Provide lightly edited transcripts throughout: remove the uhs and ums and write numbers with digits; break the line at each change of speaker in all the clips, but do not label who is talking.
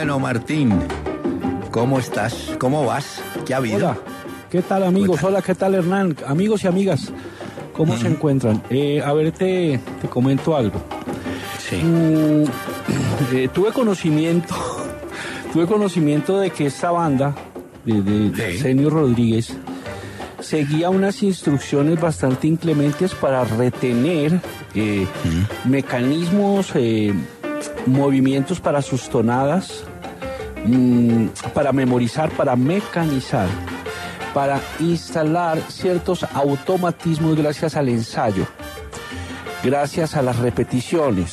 Bueno, Martín, ¿cómo estás? ¿Cómo vas? ¿Qué ha habido?
Hola, ¿qué tal amigos? Hola, ¿qué tal Hernán? Amigos y amigas, ¿cómo se encuentran? A ver, te comento algo.
Sí.
Tuve conocimiento de que esta banda de Arsenio Rodríguez seguía unas instrucciones bastante inclementes para retener mecanismos, movimientos para sus tonadas, para memorizar, para mecanizar, para instalar ciertos automatismos gracias al ensayo, gracias a las repeticiones.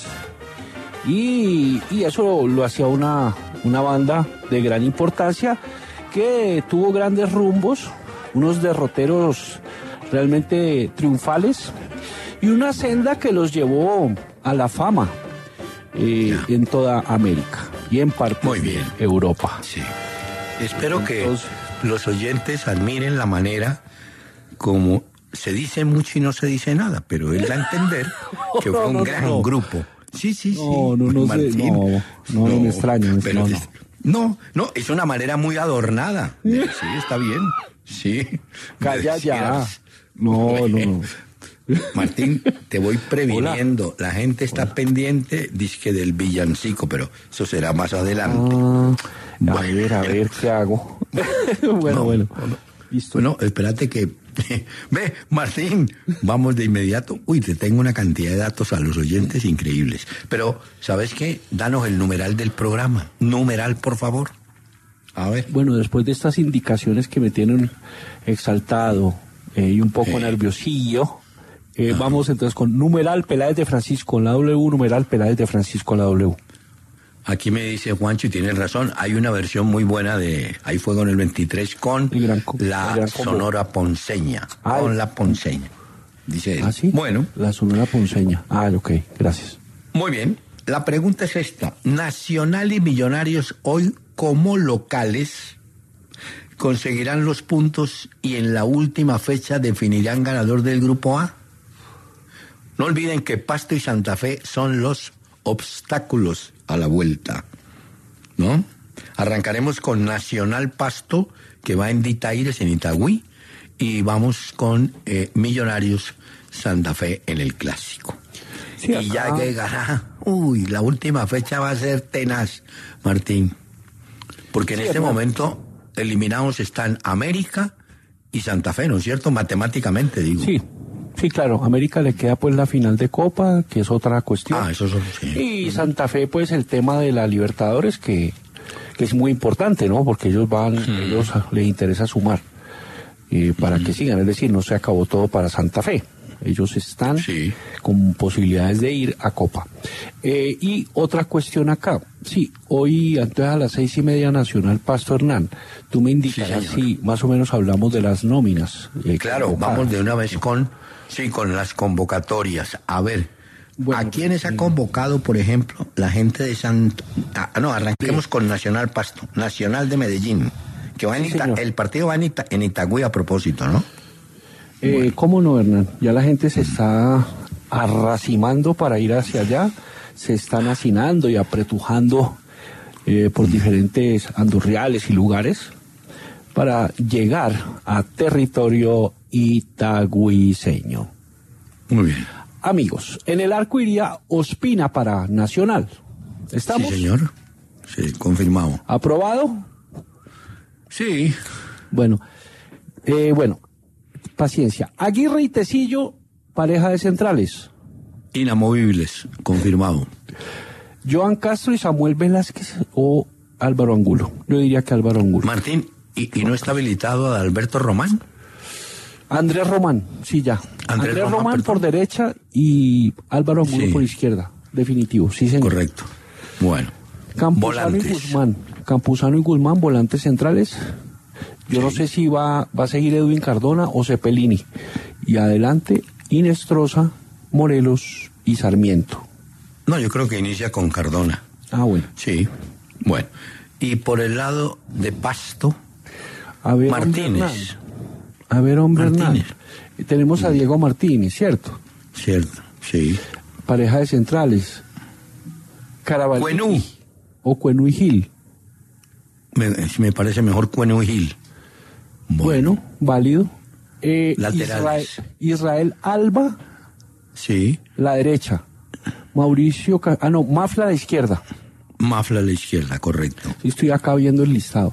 Y eso lo hacía una banda de gran importancia que tuvo grandes rumbos, unos derroteros realmente triunfales y una senda que los llevó a la fama en toda América y en parte de Europa.
Sí. Espero que los oyentes admiren la manera como se dice mucho y no se dice nada, pero él da a entender que fue un gran grupo. Sí.
No me extraña.
No, es una manera muy adornada. Sí, está bien. Sí.
Calla ya. No.
Martín, te voy previniendo. Hola. La gente está pendiente, dizque del villancico, pero eso será más adelante.
A ver, ¿qué hago? Bueno. Listo.
Bueno, espérate que... Ve, Martín, vamos de inmediato. Uy, te tengo una cantidad de datos a los oyentes increíbles. Pero, ¿sabes qué? Danos el numeral del programa. Numeral, por favor. A ver.
Bueno, después de estas indicaciones que me tienen exaltado y un poco nerviosillo, vamos entonces con numeral Peláez de Francisco con la W, numeral Peláez de Francisco con la W.
Aquí me dice Juancho y tiene razón, hay una versión muy buena de Hay Fuego en el 23 con la Sonora Ponceña. Con la Ponceña. Dice él.
¿Ah, sí?
Bueno.
La Sonora Ponceña. Ok, gracias.
Muy bien. La pregunta es esta. Nacional y Millonarios hoy como locales conseguirán los puntos y en la última fecha definirán ganador del Grupo A. No olviden que Pasto y Santa Fe son los obstáculos a la vuelta, ¿no? Arrancaremos con Nacional Pasto, que va en Ditaires, en Itagüí, y vamos con Millonarios Santa Fe en el Clásico. Sí, y ya llegará, la última fecha va a ser tenaz, Martín, porque en este momento eliminados están América y Santa Fe, ¿no es cierto? Matemáticamente, digo.
Sí, claro, América le queda pues la final de Copa, que es otra cuestión.
Eso sí.
Y Santa Fe pues el tema de la Libertadores, que es muy importante, ¿no? Porque ellos les interesa sumar para que sigan, es decir, no se acabó todo para Santa Fe. Ellos están con posibilidades de ir a Copa. Y otra cuestión acá. Sí, hoy, antes a las 6:30 Nacional Pasto, Hernán, tú me indicarás si más o menos hablamos de las nóminas.
Claro, vamos de una vez con las convocatorias. A ver, ¿a quiénes ha convocado, por ejemplo, la gente de arranquemos con Nacional Pasto, Nacional de Medellín, que va el partido va en Itagüí a propósito, ¿no?
¿Cómo no, Hernán? Ya la gente se está arracimando para ir hacia allá, se están hacinando y apretujando por diferentes andurriales y lugares para llegar a territorio itagüiseño.
Muy bien.
Amigos, en el arco iría Ospina para Nacional. ¿Estamos?
Sí, señor. Sí, confirmado.
¿Aprobado?
Sí.
Bueno, paciencia. Aguirre y Tecillo, pareja de centrales.
Inamovibles, confirmado.
Joan Castro y Samuel Velázquez o Álvaro Angulo. Yo diría que Álvaro Angulo.
Martín, ¿y no está habilitado a Alberto Román?
Andrés Román, sí, ya. Andrés Román por derecha y Álvaro Angulo por izquierda. Definitivo, sí, señor.
Correcto. Bueno.
Campuzano y Guzmán, volantes centrales. Yo no sé si va a seguir Edwin Cardona o Cepelini. Y adelante, Inestrosa, Morelos y Sarmiento.
No, yo creo que inicia con Cardona.
Bueno.
Sí, bueno. Y por el lado de Pasto, Martínez.
Hernán. Tenemos a Diego Martínez, ¿cierto?
Cierto, sí.
Pareja de centrales. Caraballo.
Cuenú.
O Cuenú y Gil.
Me parece mejor Cueno y Gil.
Bueno, válido.
Laterales.
Israel Alba,
Sí.
la derecha. Mauricio, Mafla a la izquierda.
Mafla a la izquierda, correcto.
Sí, estoy acá viendo el listado.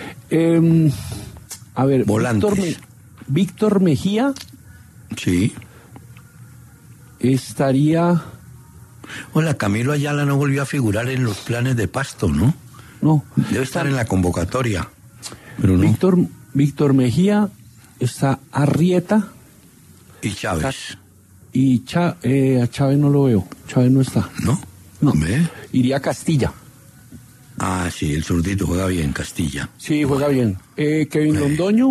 A ver,
Volantes.
Víctor Mejía
Sí.
estaría...
Hola, Camilo Ayala no volvió a figurar en los planes de Pasto, ¿no?
No.
Debe estar en la convocatoria, pero no.
Víctor Mejía, está Arrieta
Y Chávez,
y a Chávez no lo veo. Chávez no está.
¿no?
No.
¿Ve?
Iría Castilla.
Ah, sí, el zurdito juega bien, Castilla.
Sí, juega bien. Kevin Londoño.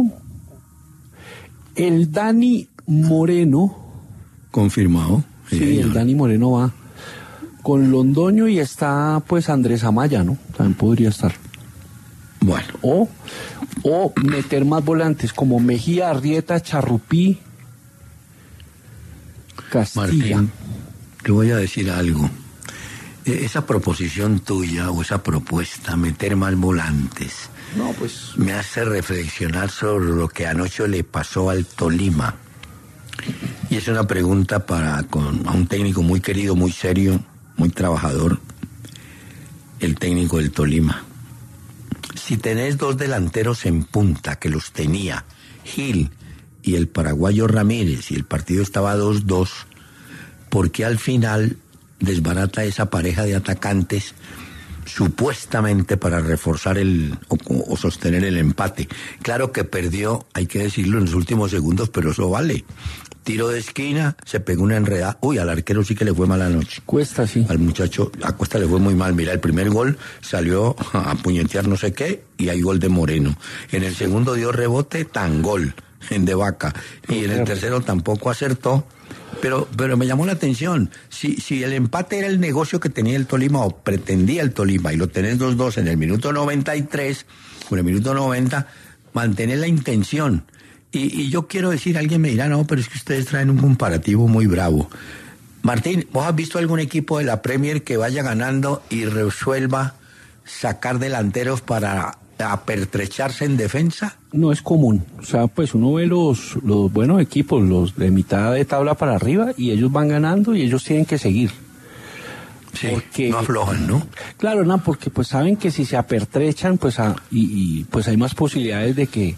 El Dani Moreno.
Confirmado.
Sí,
señor.
el Dani Moreno va con Londoño y está pues Andrés Amaya, ¿no? También podría estar.
Bueno,
O meter más volantes como Mejía, Arrieta, Charrupí, Castilla.
Martín, te voy a decir algo. Esa proposición tuya o esa propuesta, meter más volantes,
No, pues...
me hace reflexionar sobre lo que anoche le pasó al Tolima. Y es una pregunta a un técnico muy querido, muy serio, muy trabajador, el técnico del Tolima. Si tenés dos delanteros en punta, que los tenía Gil y el paraguayo Ramírez, y el partido estaba 2-2, ¿por qué al final desbarata esa pareja de atacantes supuestamente para reforzar o sostener el empate? Claro que perdió, hay que decirlo, en los últimos segundos, pero eso vale. Tiro de esquina, se pegó una enredada. Uy, al arquero sí que le fue mal anoche.
Cuesta, sí.
Al muchacho a Cuesta le fue muy mal. Mira, el primer gol salió a puñetear no sé qué y hay gol de Moreno. En el segundo dio rebote, tan gol de Vaca. Y en el tercero tampoco acertó. Pero me llamó la atención. Si el empate era el negocio que tenía el Tolima o pretendía el Tolima y lo tenés 2-2 en el minuto 93 o en el minuto 90, mantener la intención. Y yo quiero decir, alguien me dirá, no, pero es que ustedes traen un comparativo muy bravo. Martín, ¿vos has visto algún equipo de la Premier que vaya ganando y resuelva sacar delanteros para apertrecharse en defensa?
No es común. O sea, pues uno ve los buenos equipos, los de mitad de tabla para arriba, y ellos van ganando y ellos tienen que seguir.
Sí,
porque,
no aflojan, ¿no?
Claro, no, porque pues saben que si se apertrechan, pues pues hay más posibilidades de que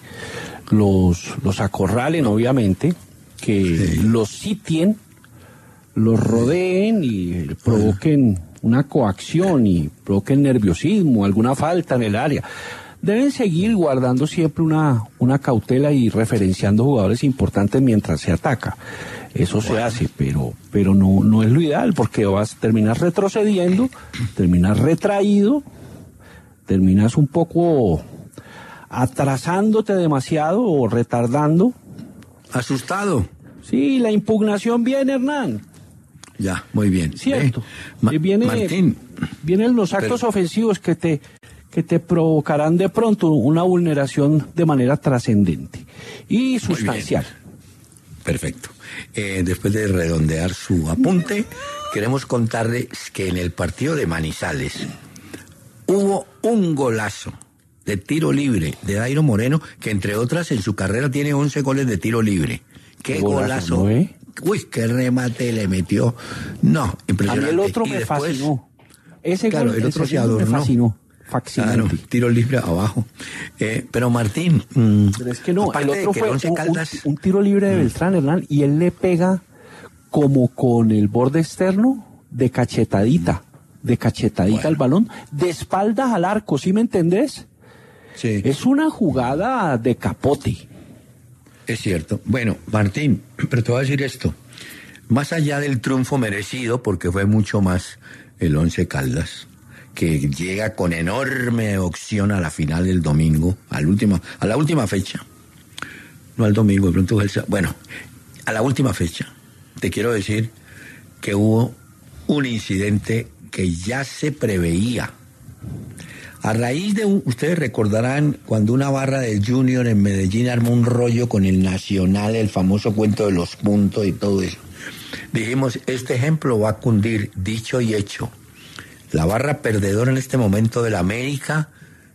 los acorralen, obviamente, que los sitien, los rodeen y provoquen una coacción y provoquen nerviosismo, alguna falta en el área. Deben seguir guardando siempre una cautela y referenciando jugadores importantes mientras se ataca. Eso se hace, pero no es lo ideal, porque vas a terminar retrocediendo, terminas retraído, terminas un poco atrasándote demasiado o retardando.
¿Asustado?
Sí, la impugnación viene, Hernán.
Ya, muy bien.
Cierto.
Martín.
Vienen los actos ofensivos que te provocarán de pronto una vulneración de manera trascendente y sustancial.
Perfecto. Después de redondear su apunte, queremos contarles que en el partido de Manizales hubo un golazo de tiro libre de Dairo Moreno, que entre otras en su carrera tiene 11 goles de tiro libre. ¡Qué golazo! ¿No, Uy, qué remate le metió. No, impresionante.
A mí el otro me fascinó. Ese gol, el otro se adornó. Me fascinó.
Claro, tiro libre abajo. Pero Martín...
pero es que no, el otro fue un tiro libre de Beltrán, Hernán, y él le pega como con el borde externo de cachetadita al balón, de espaldas al arco, ¿sí me entendés?
Sí.
Es una jugada de capote.
Es cierto. Bueno, Martín, pero te voy a decir esto. Más allá del triunfo merecido, porque fue mucho más el Once Caldas, que llega con enorme opción a la final del domingo, a la última fecha. No al domingo, de pronto bueno, a la última fecha. Te quiero decir que hubo un incidente que ya se preveía. A raíz de ustedes recordarán cuando una barra del Junior en Medellín armó un rollo con el Nacional, el famoso cuento de los puntos y todo eso. Dijimos, este ejemplo va a cundir, dicho y hecho. La barra perdedora en este momento de la América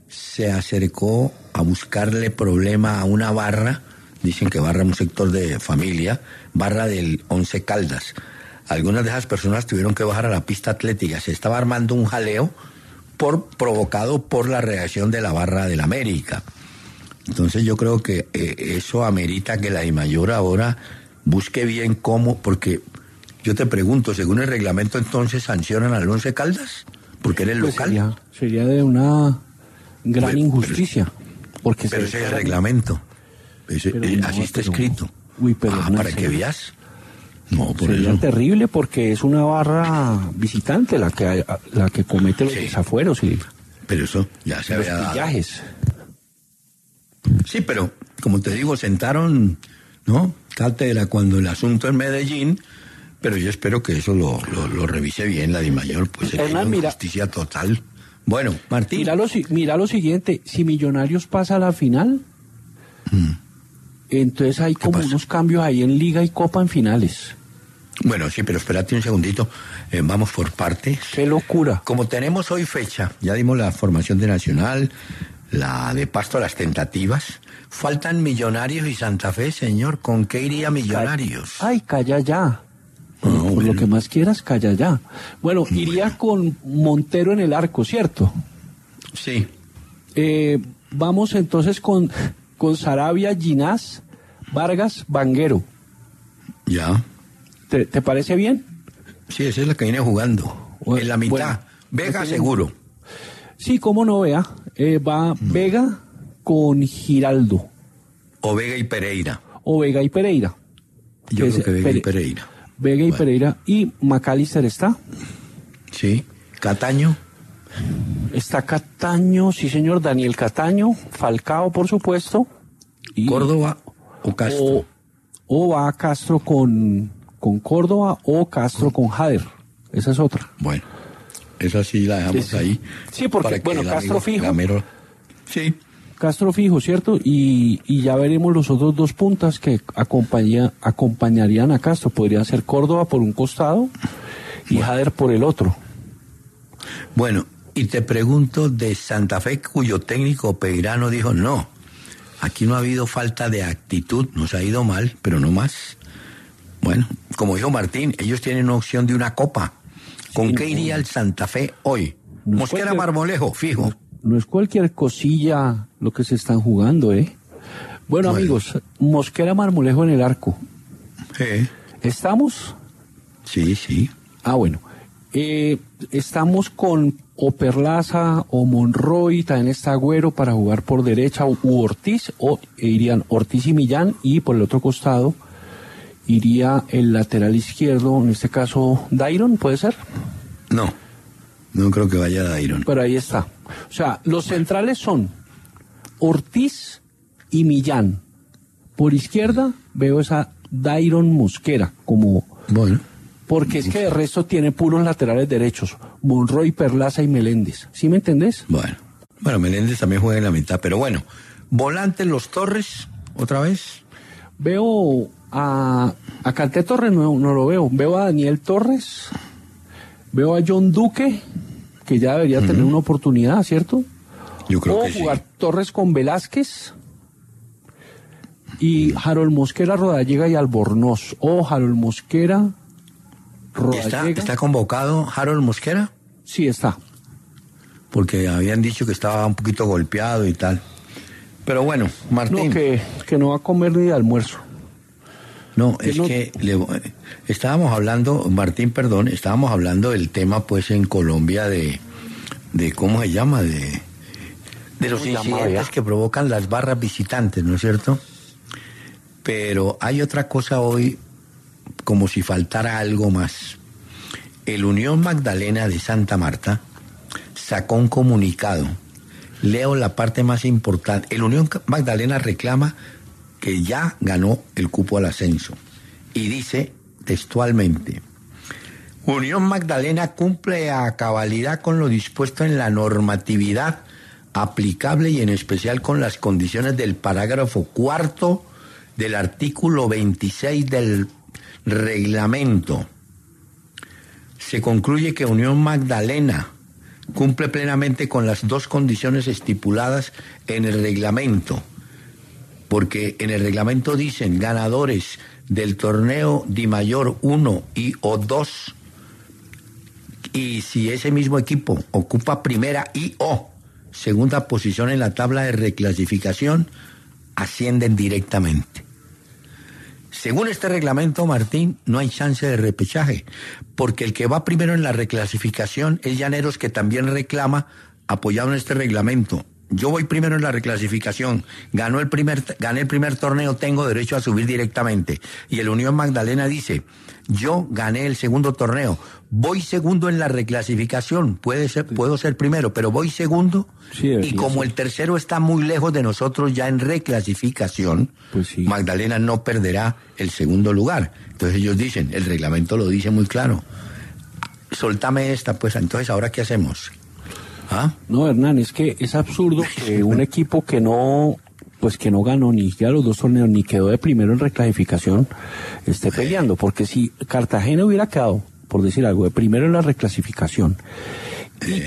se acercó a buscarle problema a una barra, dicen que barra un sector de familia, barra del Once Caldas. Algunas de esas personas tuvieron que bajar a la pista atlética. Se estaba armando un jaleo provocado por la reacción de la barra del América. Entonces yo creo que eso amerita que la DIMAYOR ahora busque bien cómo, porque yo te pregunto, según el reglamento entonces sancionan al Once Caldas, porque era el local.
Sería de una gran injusticia. Porque
pero ese es el reglamento. Así está escrito. Para que veas. No, por
sería
eso.
Terrible porque es una barra visitante la que comete los desafueros y
pero eso ya se había dado.
Pillajes.
Sí, pero como te digo, sentaron, ¿no? Cátedra cuando el asunto en Medellín, pero yo espero que eso lo revise bien la DIMAYOR, pues es una injusticia total. Bueno, Martín.
Mira lo siguiente, si Millonarios pasa a la final, entonces hay como unos cambios ahí en Liga y Copa en finales.
Bueno, sí, pero espérate un segundito, vamos por partes.
¡Qué locura!
Como tenemos hoy fecha, ya dimos la formación de Nacional, la de Pasto, las tentativas, faltan Millonarios y Santa Fe, señor, ¿con qué iría Millonarios?
Ay, calla ya. Por lo que más quieras, calla ya. Bueno, iría con Montero en el arco, ¿cierto?
Sí.
Vamos entonces con Saravia, Ginás, Vargas, Vanguero.
Ya.
¿Te parece bien?
Sí, esa es la que viene jugando. En la mitad. Bueno, Vega seguro.
Sí, cómo no, vea. Va Vega con Giraldo.
O Vega y Pereira.
Yo
creo que Vega y Pereira.
Vega y Pereira. ¿Y McAllister está?
Sí. ¿Cataño?
Está Cataño, sí señor, Daniel Cataño. Falcao, por supuesto.
Y ¿Córdoba o Castro?
O va Castro con Córdoba o Castro con Jader. Esa es otra.
Bueno, esa sí la dejamos ahí.
Sí, porque, bueno, Castro fijo.
Gamero, sí.
Castro fijo, ¿cierto? Y ya veremos los otros dos puntas que acompañarían a Castro. Podrían ser Córdoba por un costado y Jader por el otro.
Bueno, y te pregunto de Santa Fe, cuyo técnico Peirano dijo, no, aquí no ha habido falta de actitud, nos ha ido mal, pero no más. Bueno, como dijo Martín, ellos tienen una opción de una copa. ¿Con qué iría el Santa Fe hoy? Mosquera Marmolejo, fijo.
No es cualquier cosilla lo que se están jugando, ¿eh? Bueno, amigos, Mosquera Marmolejo en el arco. ¿Estamos?
Sí.
Bueno. Estamos con o Perlaza o Monroy, también está Agüero para jugar por derecha, u Ortiz, o irían Ortiz y Millán, y por el otro costado iría el lateral izquierdo, en este caso Dairon, ¿puede ser?
No creo que vaya Dairon.
Pero ahí está. O sea, los centrales son Ortiz y Millán. Por izquierda veo esa Dairon Mosquera como...
Bueno.
Porque es que de resto tiene puros laterales derechos, Monroy, Perlaza y Meléndez. ¿Sí me entendés?
Bueno, Meléndez también juega en la mitad, pero bueno. Volantes los Torres, otra vez.
Veo a Canté Torres, no lo veo. Veo a Daniel Torres, veo a John Duque, que ya debería tener una oportunidad, ¿cierto?
Yo creo que sí.
O jugar Torres con Velázquez y Harold Mosquera, Rodallega y Albornoz. O Harold Mosquera...
¿Está convocado Harold Mosquera?
Sí, está.
Porque habían dicho que estaba un poquito golpeado y tal. Pero bueno, Martín...
No, que no va a comer ni de almuerzo.
Estábamos hablando, Martín, perdón, estábamos hablando del tema, pues, en Colombia de ¿cómo se llama? De los incidentes que provocan las barras visitantes, ¿no es cierto? Pero hay otra cosa hoy, como si faltara algo más. El Unión Magdalena de Santa Marta sacó un comunicado. Leo la parte más importante. El Unión Magdalena reclama que ya ganó el cupo al ascenso. Y dice textualmente: Unión Magdalena cumple a cabalidad con lo dispuesto en la normatividad aplicable y en especial con las condiciones del parágrafo 4 del artículo 26 del reglamento. Se concluye que Unión Magdalena cumple plenamente con las dos condiciones estipuladas en el reglamento, porque en el reglamento dicen ganadores del torneo Di Mayor 1 y o 2, y si ese mismo equipo ocupa primera y o segunda posición en la tabla de reclasificación, ascienden directamente. Según este reglamento, Martín, no hay chance de repechaje, porque el que va primero en la reclasificación es Llaneros, que también reclama, apoyado en este reglamento. Yo voy primero en la reclasificación, gané el primer torneo, tengo derecho a subir directamente. Y el Unión Magdalena dice, yo gané el segundo torneo, voy segundo en la reclasificación, puedo ser primero, pero voy segundo, sí, y como el tercero está muy lejos de nosotros ya en reclasificación, pues sí, Magdalena no perderá el segundo lugar. Entonces ellos dicen, el reglamento lo dice muy claro, soltame esta, pues entonces ¿ahora qué hacemos? ¿Ah?
No, Hernán, es que es absurdo que un equipo que no ganó ni siquiera los dos torneos, ni quedó de primero en reclasificación, esté peleando, porque si Cartagena hubiera quedado, por decir algo, de primero en la reclasificación, y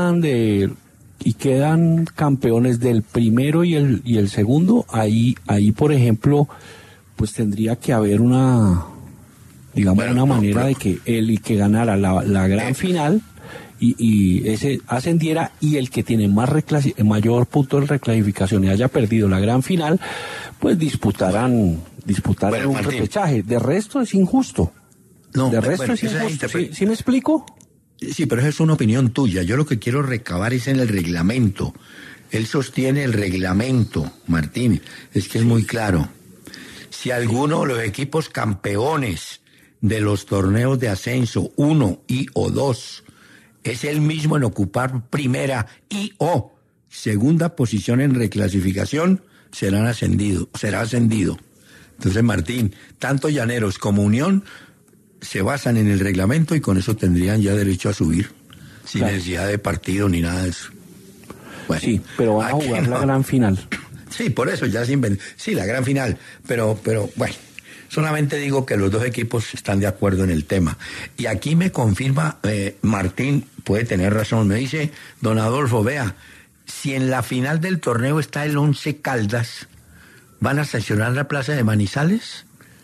quedan campeones del primero y el segundo, ahí por ejemplo, pues tendría que haber una manera de que el que ganara la gran final y ese ascendiera, y el que tiene mayor punto de reclasificación y haya perdido la gran final, pues disputaran un repechaje. De resto es injusto. ¿Sí me explico?
Sí, pero esa es una opinión tuya. Yo lo que quiero recabar es en el reglamento. Él sostiene el reglamento, Martín. Es que es muy claro. Si alguno de los equipos campeones de los torneos de ascenso 1 y o 2 es el mismo en ocupar primera y o segunda posición en reclasificación, será ascendido. Entonces, Martín, tanto Llaneros como Unión se basan en el reglamento y con eso tendrían ya derecho a subir, sin necesidad de partido ni nada de eso.
Bueno, sí, pero van a jugar la gran final.
Sí, por eso ya sí, la gran final, pero bueno. Solamente digo que los dos equipos están de acuerdo en el tema. Y aquí me confirma, Martín, puede tener razón, me dice don Adolfo, vea, si en la final del torneo está el Once Caldas, ¿van a sancionar la plaza de Manizales?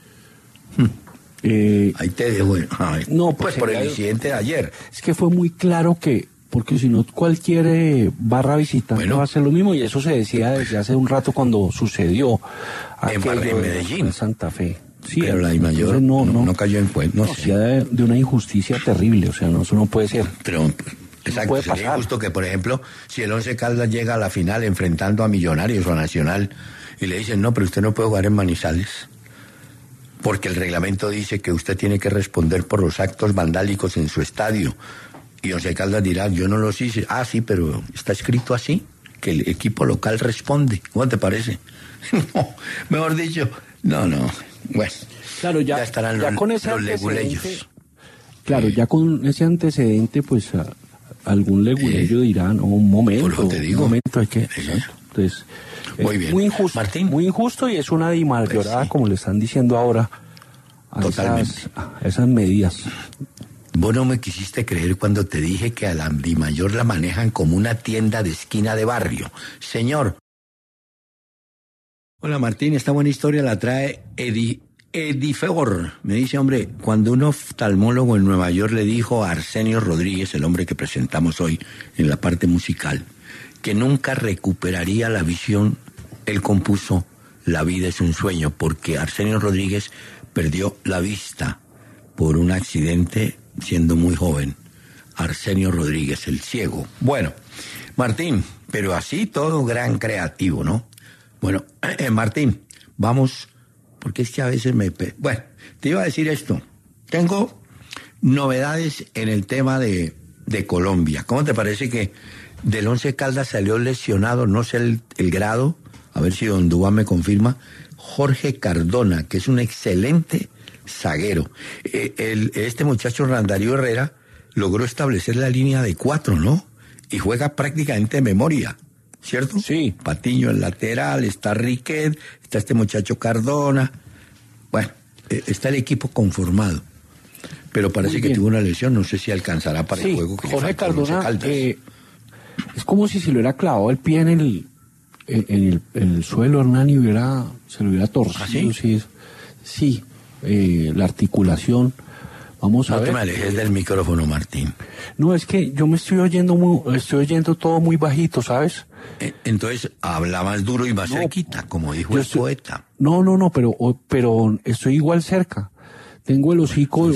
Ahí te dejo. No, pues por el incidente de ayer.
Es que fue muy claro que, porque si no cualquier barra visitante va a hacer lo mismo, y eso se decía desde hace un rato cuando sucedió
en Medellín,
en Santa Fe. Sí,
pero la mayor no cayó en cuenta. No sé.
De una injusticia terrible, o sea, eso no puede ser.
Pero, exacto, sería injusto que, por ejemplo, si el Once Caldas llega a la final enfrentando a Millonarios o a Nacional y le dicen, no, pero usted no puede jugar en Manizales, porque el reglamento dice que usted tiene que responder por los actos vandálicos en su estadio. Y Once Caldas dirá, yo no los hice. Ah, sí, pero está escrito así, que el equipo local responde. ¿Cómo te parece? No, mejor dicho, no. Bueno,
claro, ya estarán los leguleyos. Claro, ya con ese antecedente, pues algún leguleyo dirá, no, un momento.
Por lo que te digo.
Un momento, hay que... Exacto. Entonces,
muy bien.
Muy injusto, Martín. Muy injusto, y es una dimayorada, sí, como le están diciendo ahora, a esas medidas.
Vos no me quisiste creer cuando te dije que a la Dimayor la manejan como una tienda de esquina de barrio. Señor. Hola Martín, esta buena historia la trae Edifegor. Me dice, hombre, cuando un oftalmólogo en Nueva York le dijo a Arsenio Rodríguez, el hombre que presentamos hoy en la parte musical, que nunca recuperaría la visión, él compuso La vida es un sueño, porque Arsenio Rodríguez perdió la vista por un accidente siendo muy joven. Arsenio Rodríguez, el ciego. Bueno, Martín, pero así todo gran creativo, ¿no? Bueno, Martín, vamos, porque es que a veces Bueno, te iba a decir esto. Tengo novedades en el tema de Colombia. ¿Cómo te parece que del Once Caldas salió lesionado, no sé el grado, a ver si don Dubán me confirma, Jorge Cardona, que es un excelente zaguero? Este muchacho Randario Herrera logró establecer la línea de 4, ¿no? Y juega prácticamente de memoria, ¿cierto?
Sí.
Patiño en lateral, está Riquet, está este muchacho Cardona. Bueno, está el equipo conformado. pero parece
Muy
que
bien.
tuvo una lesión, no sé si alcanzará para el juego que le
Jorge
falta al Once
Cardona,
Caldas.
es como si se le hubiera clavado el pie en el suelo, Hernán, y se lo hubiera torcido.
¿Ah, sí?
Sí, la articulación. Vamos a
No te
ver.
me alejes del micrófono, Martín.
No, es que yo me estoy oyendo todo muy bajito, ¿sabes?
Entonces, habla más duro y más
No,
cerquita, como dijo
yo
el
estoy-
poeta.
No, pero estoy igual cerca. Tengo el hocico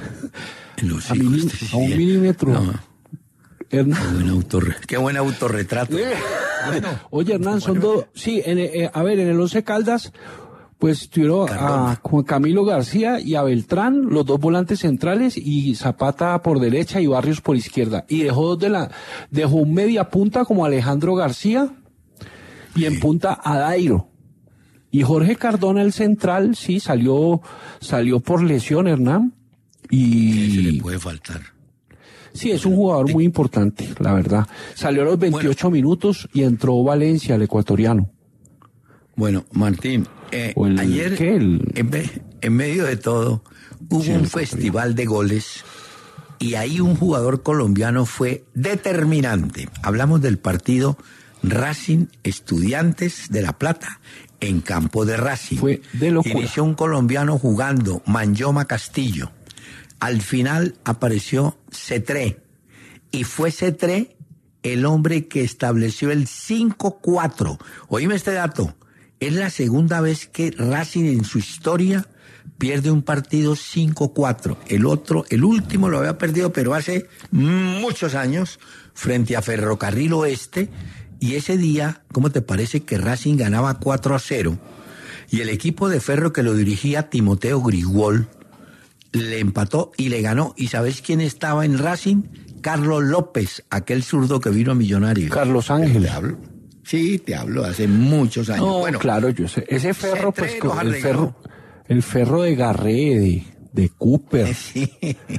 Los
a
hijos
milí-
de-
a un milímetro.
No,
Hernán.
qué buen autorretrato.
Oye, Hernán, son dos. Sí, en el Once Caldas, pues tuvieron
Cardona.
a Juan Camilo García y a Beltrán, los dos volantes centrales, y Zapata por derecha y Barrios por izquierda. Y dejó un media punta como Alejandro García y en punta a Dairo. Y Jorge Cardona, el central, sí, salió por lesión, Hernán.
¿Qué se
Y
le puede faltar?
sí, es un jugador muy importante, la verdad. Salió a los 28 minutos y entró Valencia, el ecuatoriano.
Bueno, Martín,
O el-
ayer,
¿qué?
en medio de todo, hubo
Sí,
un
el
festival de goles y ahí un jugador colombiano fue determinante. Hablamos del partido Racing Estudiantes de La Plata en campo de Racing.
Fue de locura.
Inició un colombiano jugando, Manyoma Castillo. Al final apareció Cetré y fue Cetré el hombre que estableció el 5-4. Oíme este dato. Es la segunda vez que Racing en su historia pierde un partido 5-4. El último lo había perdido, pero hace muchos años, frente a Ferrocarril Oeste. Y ese día, ¿cómo te parece que Racing ganaba 4-0? Y el equipo de Ferro que lo dirigía Timoteo Grigol le empató y le ganó. ¿Y sabes quién estaba en Racing? Carlos López, aquel zurdo que vino a Millonarios.
Carlos Ángel.
¿Te hablo? Sí, te hablo, hace muchos años.
No,
Bueno,
claro, yo sé. Ese Ferro,
Cetré
pues,
los arregló.
el Ferro de Garré, de Cooper,
sí,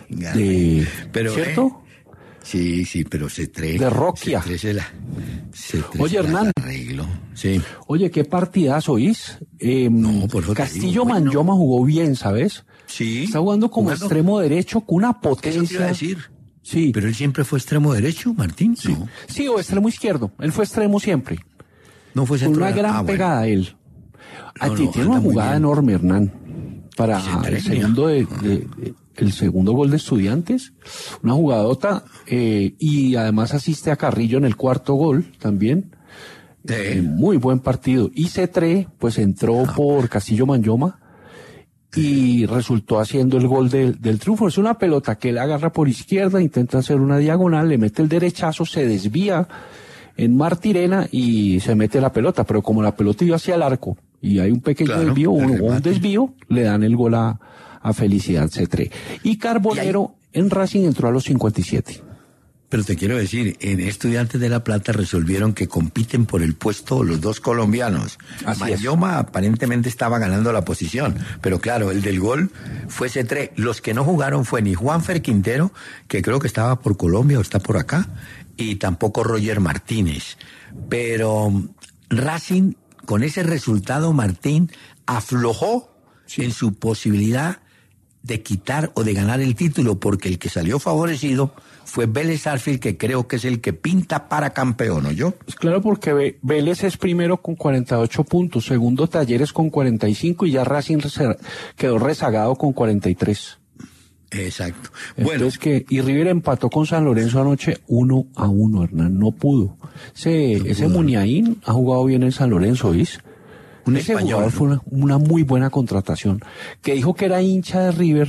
pero,
¿cierto?
sí, pero Cetré.
De Roquia.
Cetré
Oye, Hernán.
arregló. Sí.
Oye, qué partidazo, ¿oís?
No, por eso te
Castillo
digo, bueno.
Manyoma jugó bien, ¿sabes?
Sí.
Está jugando como extremo derecho con una
Eso te iba a
potencia.
decir.
Sí.
Pero él siempre fue extremo derecho, Martín.
Sí.
No,
Sí, o extremo izquierdo. Él fue extremo siempre.
no fue
Con
centro.
una gran
bueno.
pegada él.
No,
Tiene
anda
una
muy
jugada
bien.
enorme, Hernán. Para
Se
el
entreña.
el segundo gol de Estudiantes. Una jugadota. Y además asiste a Carrillo en el cuarto gol también. Muy buen partido. Y C3, pues entró por Castillo Manyoma. Y resultó haciendo el gol del triunfo. Es una pelota que él agarra por izquierda, intenta hacer una diagonal, le mete el derechazo, se desvía en Martirena y se mete la pelota. Pero como la pelota iba hacia el arco y hay un pequeño
Claro,
desvío
el
o un
remate.
desvío, le dan el gol a Felicidad C3. Y Carbonero en Racing entró a los 57.
Pero te quiero decir, en Estudiantes de La Plata resolvieron que compiten por el puesto los dos colombianos.
Así
Manyoma aparentemente estaba ganando la posición, pero claro, el del gol fue C3. Los que no jugaron fue ni Juanfer Quintero, que creo que estaba por Colombia o está por acá, y tampoco Roger Martínez. Pero Racing, con ese resultado, Martín, aflojó en su posibilidad de quitar o de ganar el título, porque el que salió favorecido fue Vélez Sarsfield, que creo que es el que pinta para campeón, ¿o yo?
Pues claro, porque Vélez es primero con 48 puntos, segundo Talleres con 45 y ya Racing quedó rezagado con 43.
Exacto. Bueno,
Entonces y River empató con San Lorenzo anoche 1-1, Hernán, no pudo. Ese Muniain ha jugado bien en San Lorenzo, ¿vís?
Un
Ese
español,
jugador fue una muy buena contratación, que dijo que era hincha de River,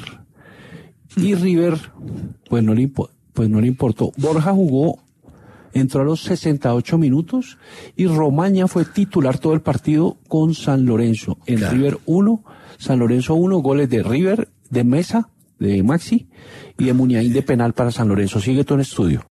y River, pues no le importó. Borja entró a los 68 minutos, y Romaña fue titular todo el partido con San Lorenzo. En
Claro.
River 1, San Lorenzo 1, goles de River, de Mesa, de Maxi, y de Muniain de penal para San Lorenzo. Sigue todo en estudio.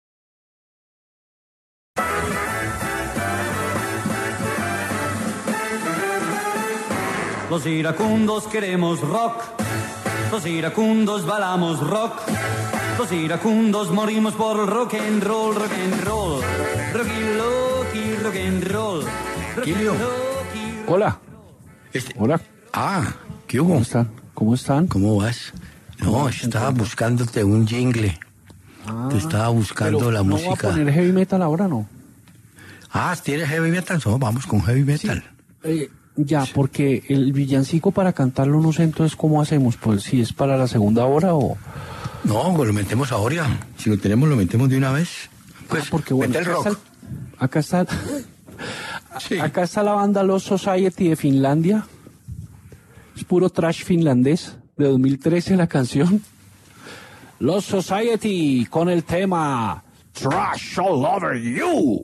Los iracundos queremos rock, los iracundos balamos rock, los iracundos morimos por el rock and roll, rock and roll, rocky, rock and roll, rocky,
Quilio.
Hola.
este-
Hola.
¿qué hubo?
¿Cómo están? ¿Cómo están?
¿Cómo vas? No, estaba buscándote un jingle. Te estaba buscando la música.
¿No va a poner heavy metal ahora, no?
¿Tienes heavy metal? No, vamos con heavy metal.
Sí. Porque el villancico para cantarlo no sé, entonces ¿cómo hacemos? Pues si es para la segunda hora o...
No, pues lo metemos ahora. Si lo tenemos, lo metemos de una vez. Pues
porque bueno,
mete el rock.
Acá está la banda Los Society de Finlandia. Es puro trash finlandés. De 2013 la canción. Los Society con el tema Trash All Over You.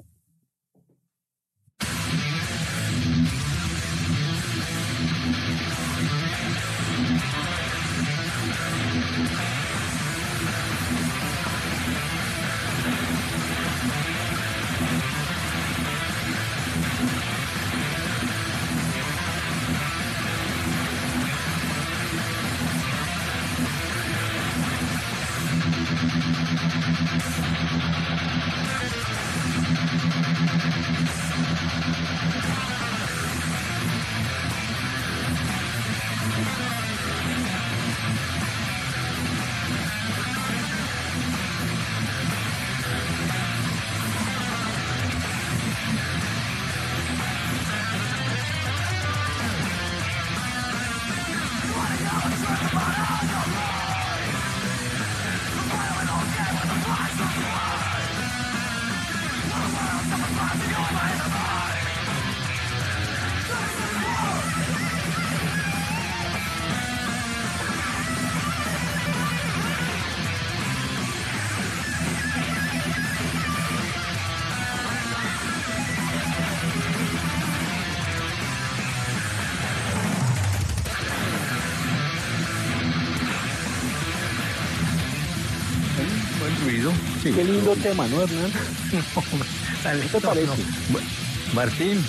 Sí.
Qué lindo tema, ¿no, Hernán? ¿Qué te parece?
Martín,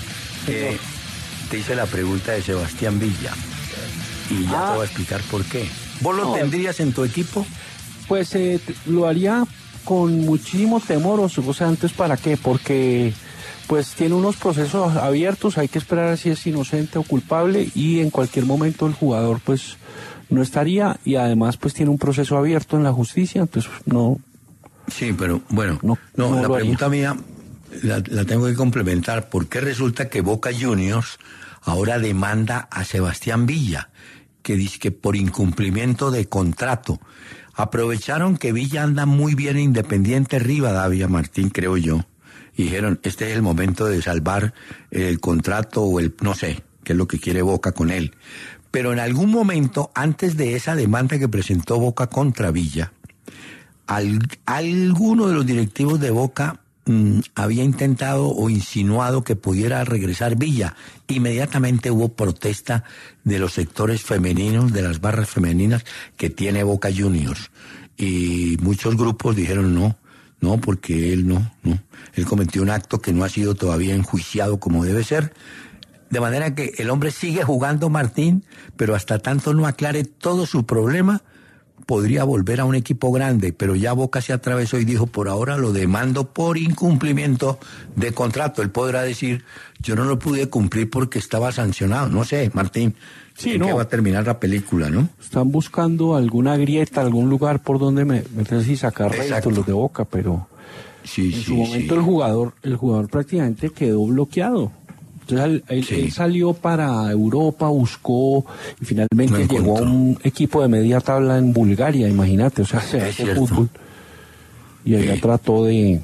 te hice la pregunta de Sebastián Villa y ya te voy a explicar por qué. ¿Vos lo tendrías en tu equipo?
Pues lo haría con muchísimo temor, o sea, antes para qué, porque pues tiene unos procesos abiertos, hay que esperar si es inocente o culpable y en cualquier momento el jugador pues no estaría y además pues tiene un proceso abierto en la justicia, entonces no.
Sí, pero bueno, no la pregunta mía la tengo que complementar, porque resulta que Boca Juniors ahora demanda a Sebastián Villa, que dice que por incumplimiento de contrato. Aprovecharon que Villa anda muy bien Independiente Rivadavia, Martín, creo yo, y dijeron, este es el momento de salvar el contrato o no sé, qué es lo que quiere Boca con él. Pero en algún momento, antes de esa demanda que presentó Boca contra Villa, alguno de los directivos de Boca había intentado o insinuado que pudiera regresar Villa. Inmediatamente hubo protesta de los sectores femeninos, de las barras femeninas que tiene Boca Juniors. Y muchos grupos dijeron no, porque él no. Él cometió un acto que no ha sido todavía enjuiciado como debe ser. De manera que el hombre sigue jugando, Martín, pero hasta tanto no aclare todo su problema, podría volver a un equipo grande, pero ya Boca se atravesó y dijo, por ahora lo demando por incumplimiento de contrato. Él podrá decir, yo no lo pude cumplir porque estaba sancionado. No sé, Martín, ¿en qué va a terminar la película, no?
Están buscando alguna grieta, algún lugar por donde meterse y sacar réditos los de Boca, pero en su momento el jugador prácticamente quedó bloqueado. Entonces él salió para Europa, buscó y finalmente llegó a un equipo de media tabla en Bulgaria, imagínate, o sea, se hace fútbol. Y allá trató de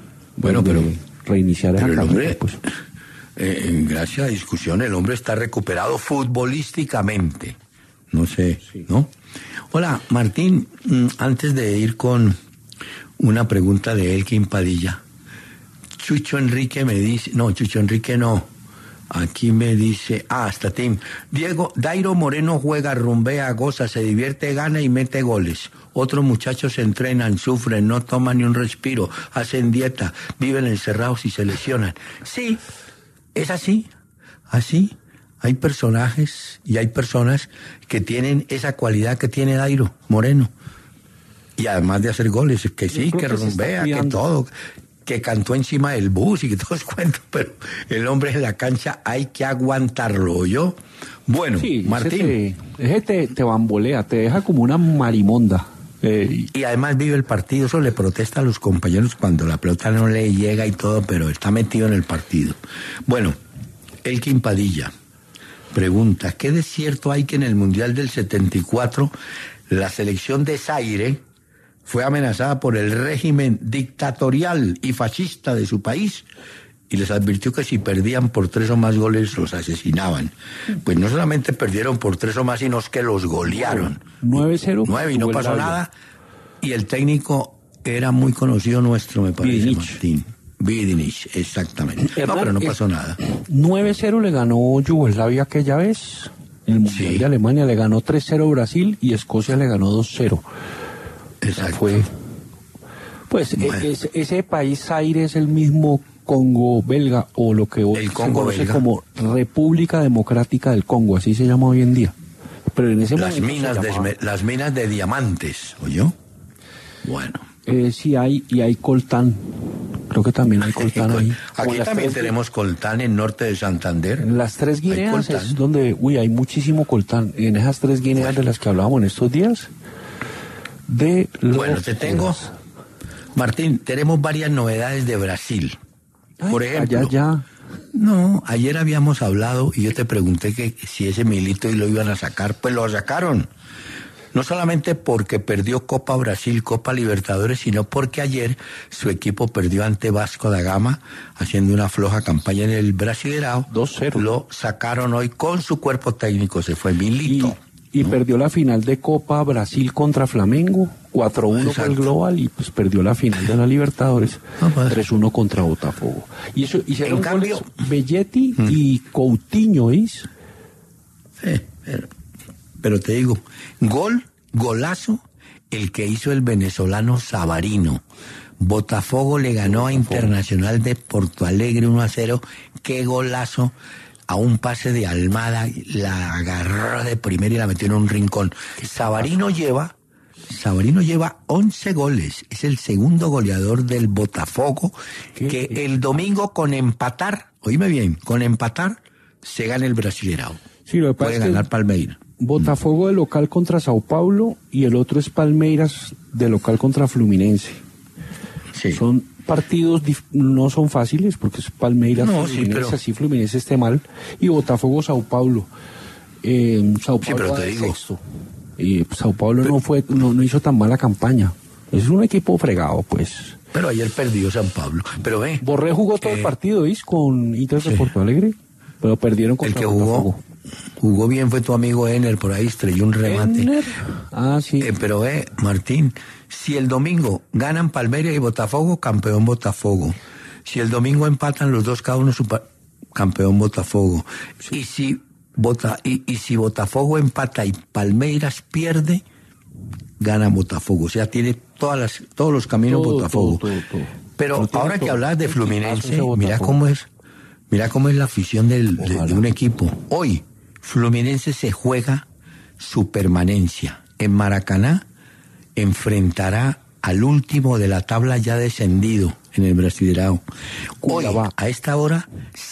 reiniciar esa carrera. Pues.
Gracias a discusión, el hombre está recuperado futbolísticamente. No sé, ¿no? Hola, Martín, antes de ir con una pregunta de Elkin Padilla, Chucho Enrique me dice, aquí me dice, hasta Tim, Dairo Moreno juega, rumbea, goza, se divierte, gana y mete goles. Otros muchachos entrenan, sufren, no toman ni un respiro, hacen dieta, viven encerrados y se lesionan. Sí, es así. Hay personajes y hay personas que tienen esa cualidad que tiene Dairo Moreno. Y además de hacer goles, que sí, que rumbea, que todo. que cantó encima del bus y que todo es cuento, pero el hombre en la cancha hay que aguantarlo, ¿oyó? Bueno,
Sí,
Martín.
ese te bambolea, te deja como una marimonda.
Y además vive el partido, eso le protesta a los compañeros cuando la pelota no le llega y todo, pero está metido en el partido. Bueno, Elkin Padilla pregunta, ¿qué de cierto hay que en el Mundial del 74 la selección de Zaire fue amenazada por el régimen dictatorial y fascista de su país y les advirtió que si perdían por 3 o más goles los asesinaban? Pues no solamente perdieron por 3 o más, sino que los golearon.
9-0.
9 y no pasó nada. Y el técnico era muy conocido nuestro, me parece,
Vidinic.
Martín. Vidinic, exactamente. No, pero no pasó nada.
9-0 le ganó Yugoslavia aquella vez. En el Mundial
Sí.
de Alemania le ganó 3-0 Brasil y Escocia le ganó 2-0.
Exacto.
Fue. Pues
Bueno.
ese país Zaire es el mismo Congo belga, o lo que hoy
El
se
Congo
conoce
belga.
como República Democrática del Congo, así se llama hoy en día. Pero en ese
Las
momento
minas,
se llamaba.
las minas de diamantes, ¿oyó? Bueno.
Sí hay, y hay coltán. Creo que también hay coltán ahí. Como
Aquí
las
también
tres-
tenemos coltán en norte de Santander.
En las 3
Hay
Guineas
coltán.
es donde, hay muchísimo coltán. En esas 3 Guineas de las que hablábamos en estos días, de los...
Bueno, te tengo, Martín, tenemos varias novedades de Brasil.
Ay,
Por ejemplo,
allá.
no, ayer habíamos hablado y yo te pregunté que si ese Milito y lo iban a sacar, pues lo sacaron. No solamente porque perdió Copa Brasil, Copa Libertadores, sino porque ayer su equipo perdió ante Vasco da Gama, haciendo una floja campaña en el Brasileirao.
2-0.
Lo sacaron hoy con su cuerpo técnico, se fue Milito.
Y perdió la final de Copa Brasil contra Flamengo, 4-1 fue el
Exacto.
global, y pues perdió la final de la Libertadores,
pues.
3-1 contra Botafogo. Y eso hicieron
En cambio-
goles Belletti y Coutinho, ¿veis?
Pero te digo, golazo, el que hizo el venezolano Savarino. Botafogo le ganó a Internacional de Porto Alegre 1-0. Qué golazo. A un pase de Almada, la agarró de primera y la metió en un rincón. Savarino lleva 11 goles. Es el segundo goleador del Botafogo, que el domingo con empatar, oíme bien, con empatar, se gana el Brasileirao.
Sí, lo que pasa
Puede
es que
ganar Palmeiras.
Botafogo de local contra Sao Paulo y el otro es Palmeiras de local contra Fluminense.
Sí.
Son partidos, no son fáciles porque es Palmeiras,
No, sí,
Fluminense,
pero-
así Fluminense esté mal, y Botafogo Sao Paulo. Sao Paulo
pero
va
te
de
digo.
sexto. Y Sao Paulo no hizo tan mala campaña. Es un equipo fregado, pues.
Pero ayer perdió San Pablo. Pero ve,
Borré jugó todo el partido, ¿veis? Con Inter de Porto Alegre, pero perdieron
el
contra
que
Botafogo.
jugó bien fue tu amigo Ener, por ahí estrelló un remate.
Enner. Ah, sí.
Pero Martín, si el domingo ganan Palmeiras y Botafogo, campeón Botafogo. Si el domingo empatan los dos, cada uno campeón Botafogo. Y si si Botafogo empata y Palmeiras pierde, gana Botafogo. O sea, tiene todos los caminos
Todo,
Botafogo.
todo.
Pero
Lo tiene
ahora que
todo.
hablas de
Ese
Fluminense,
Botafogo.
mira cómo es la afición de
Ojalá.
un equipo. Hoy, Fluminense se juega su permanencia. En Maracaná enfrentará al último de la tabla ya descendido en el Brasileirao. Hoy,
Cuiabá.
a esta hora,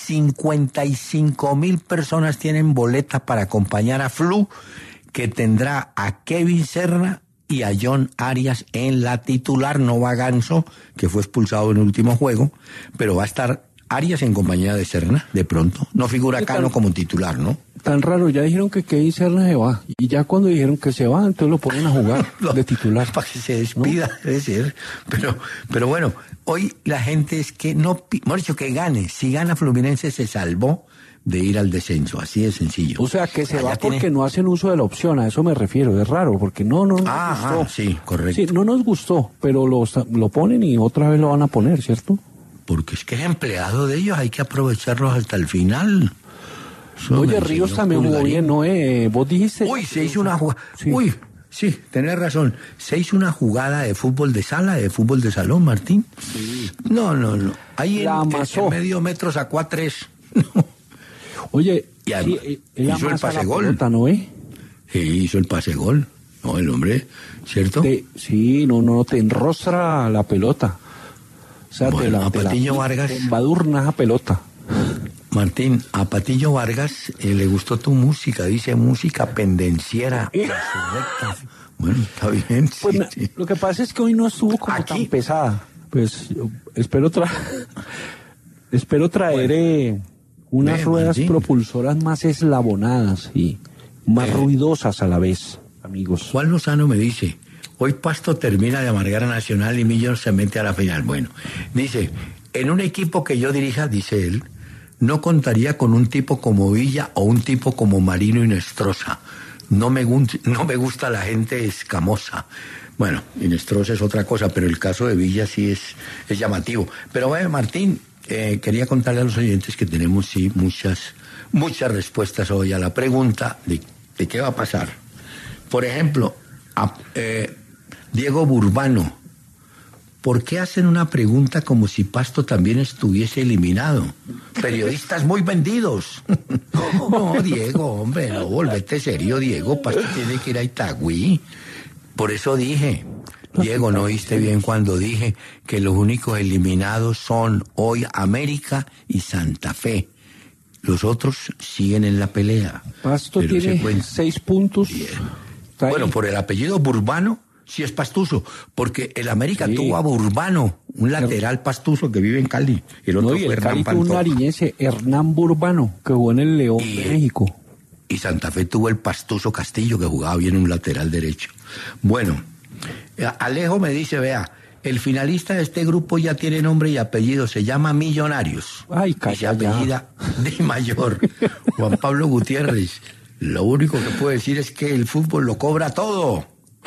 55,000 personas tienen boleta para acompañar a Flu, que tendrá a Kevin Serna y a John Arias en la titular. No va Ganso, que fue expulsado en el último juego, pero va a estar Arias en compañía de Serna, de pronto. No figura
¿Qué
Cano
tal?
como titular, ¿no?
Tan raro, ya dijeron que Kevin Serna se va. Y ya cuando dijeron que se va, entonces lo ponen a jugar de titular.
Para que se despida, debe ser. Pero bueno, hoy la gente es que mejor dicho, que gane. Si gana Fluminense, se salvó de ir al descenso. Así de sencillo.
O sea, que se
Allá
va
tiene-
porque no hacen uso de la opción, a eso me refiero. Es raro, porque no nos gustó.
Sí, correcto.
Sí, no nos gustó, pero lo ponen y otra vez lo van a poner, ¿cierto?
Porque es que es empleado de ellos, hay que aprovecharlos hasta el final. Eso
Oye,
me
Ríos
enseñó
también jugó
Pulgarín.
bien, ¿no? Vos dijiste...
Uy, se hizo una jugada.
Sí.
Uy, sí, tenés razón. Se hizo una jugada de fútbol de sala, de fútbol de salón, Martín. Sí. No. Ahí
La
en
amasó.
medio metro sacó a 3.
Oye,
Y
sí,
además,
él
hizo el
amasa la
pase-gol.
pelota, ¿no?
Sí, hizo el pase gol. No, el hombre, ¿cierto?
Sí, no, te enrostra la pelota. O sea,
bueno, a Patiño Vargas.
Embadurna esa pelota.
Martín, a Patiño Vargas le gustó tu música, dice música pendenciera. Bueno, está bien.
Pues
sí.
Lo que pasa es que hoy no estuvo como
Aquí.
tan pesada. Pues yo espero traer unas ruedas
Martín,
propulsoras más eslabonadas y más ruidosas a la vez, amigos.
Juan Lozano me dice, hoy Pasto termina de amargar a Nacional y Millos se mete a la final. Bueno, dice, en un equipo que yo dirija, dice él, no contaría con un tipo como Villa o un tipo como Marino y Nostroza. No me gusta la gente escamosa. Bueno, Inestrosa es otra cosa, pero el caso de Villa sí es llamativo. Pero bueno, Martín, quería contarle a los oyentes que tenemos sí muchas respuestas hoy a la pregunta de qué va a pasar. Por ejemplo, Diego Burbano, ¿por qué hacen una pregunta como si Pasto también estuviese eliminado? Periodistas muy vendidos. No, Diego, hombre, no, volvete serio, Diego. Pasto tiene que ir a Itagüí. Por eso dije, Diego, no oíste bien cuando dije que los únicos eliminados son hoy América y Santa Fe. Los otros siguen en la pelea.
Pasto
Pero
tiene 6 puntos.
Bueno, por el apellido Burbano, sí es pastuso, porque el América
Sí.
tuvo a Burbano, un lateral pastuso que vive en Cali. El otro
No, y
fue
el
Hernán
Cali tuvo un
Pantoja.
nariñense, Hernán Burbano, que jugó en el León de México.
Y Santa Fe tuvo el pastuso Castillo, que jugaba bien un lateral derecho. Bueno, Alejo me dice, vea, el finalista de este grupo ya tiene nombre y apellido, se llama Millonarios.
Ay,
y se
calla ya.
apellida de mayor, Juan Pablo Gutiérrez. Lo único que puedo decir es que el fútbol lo cobra todo,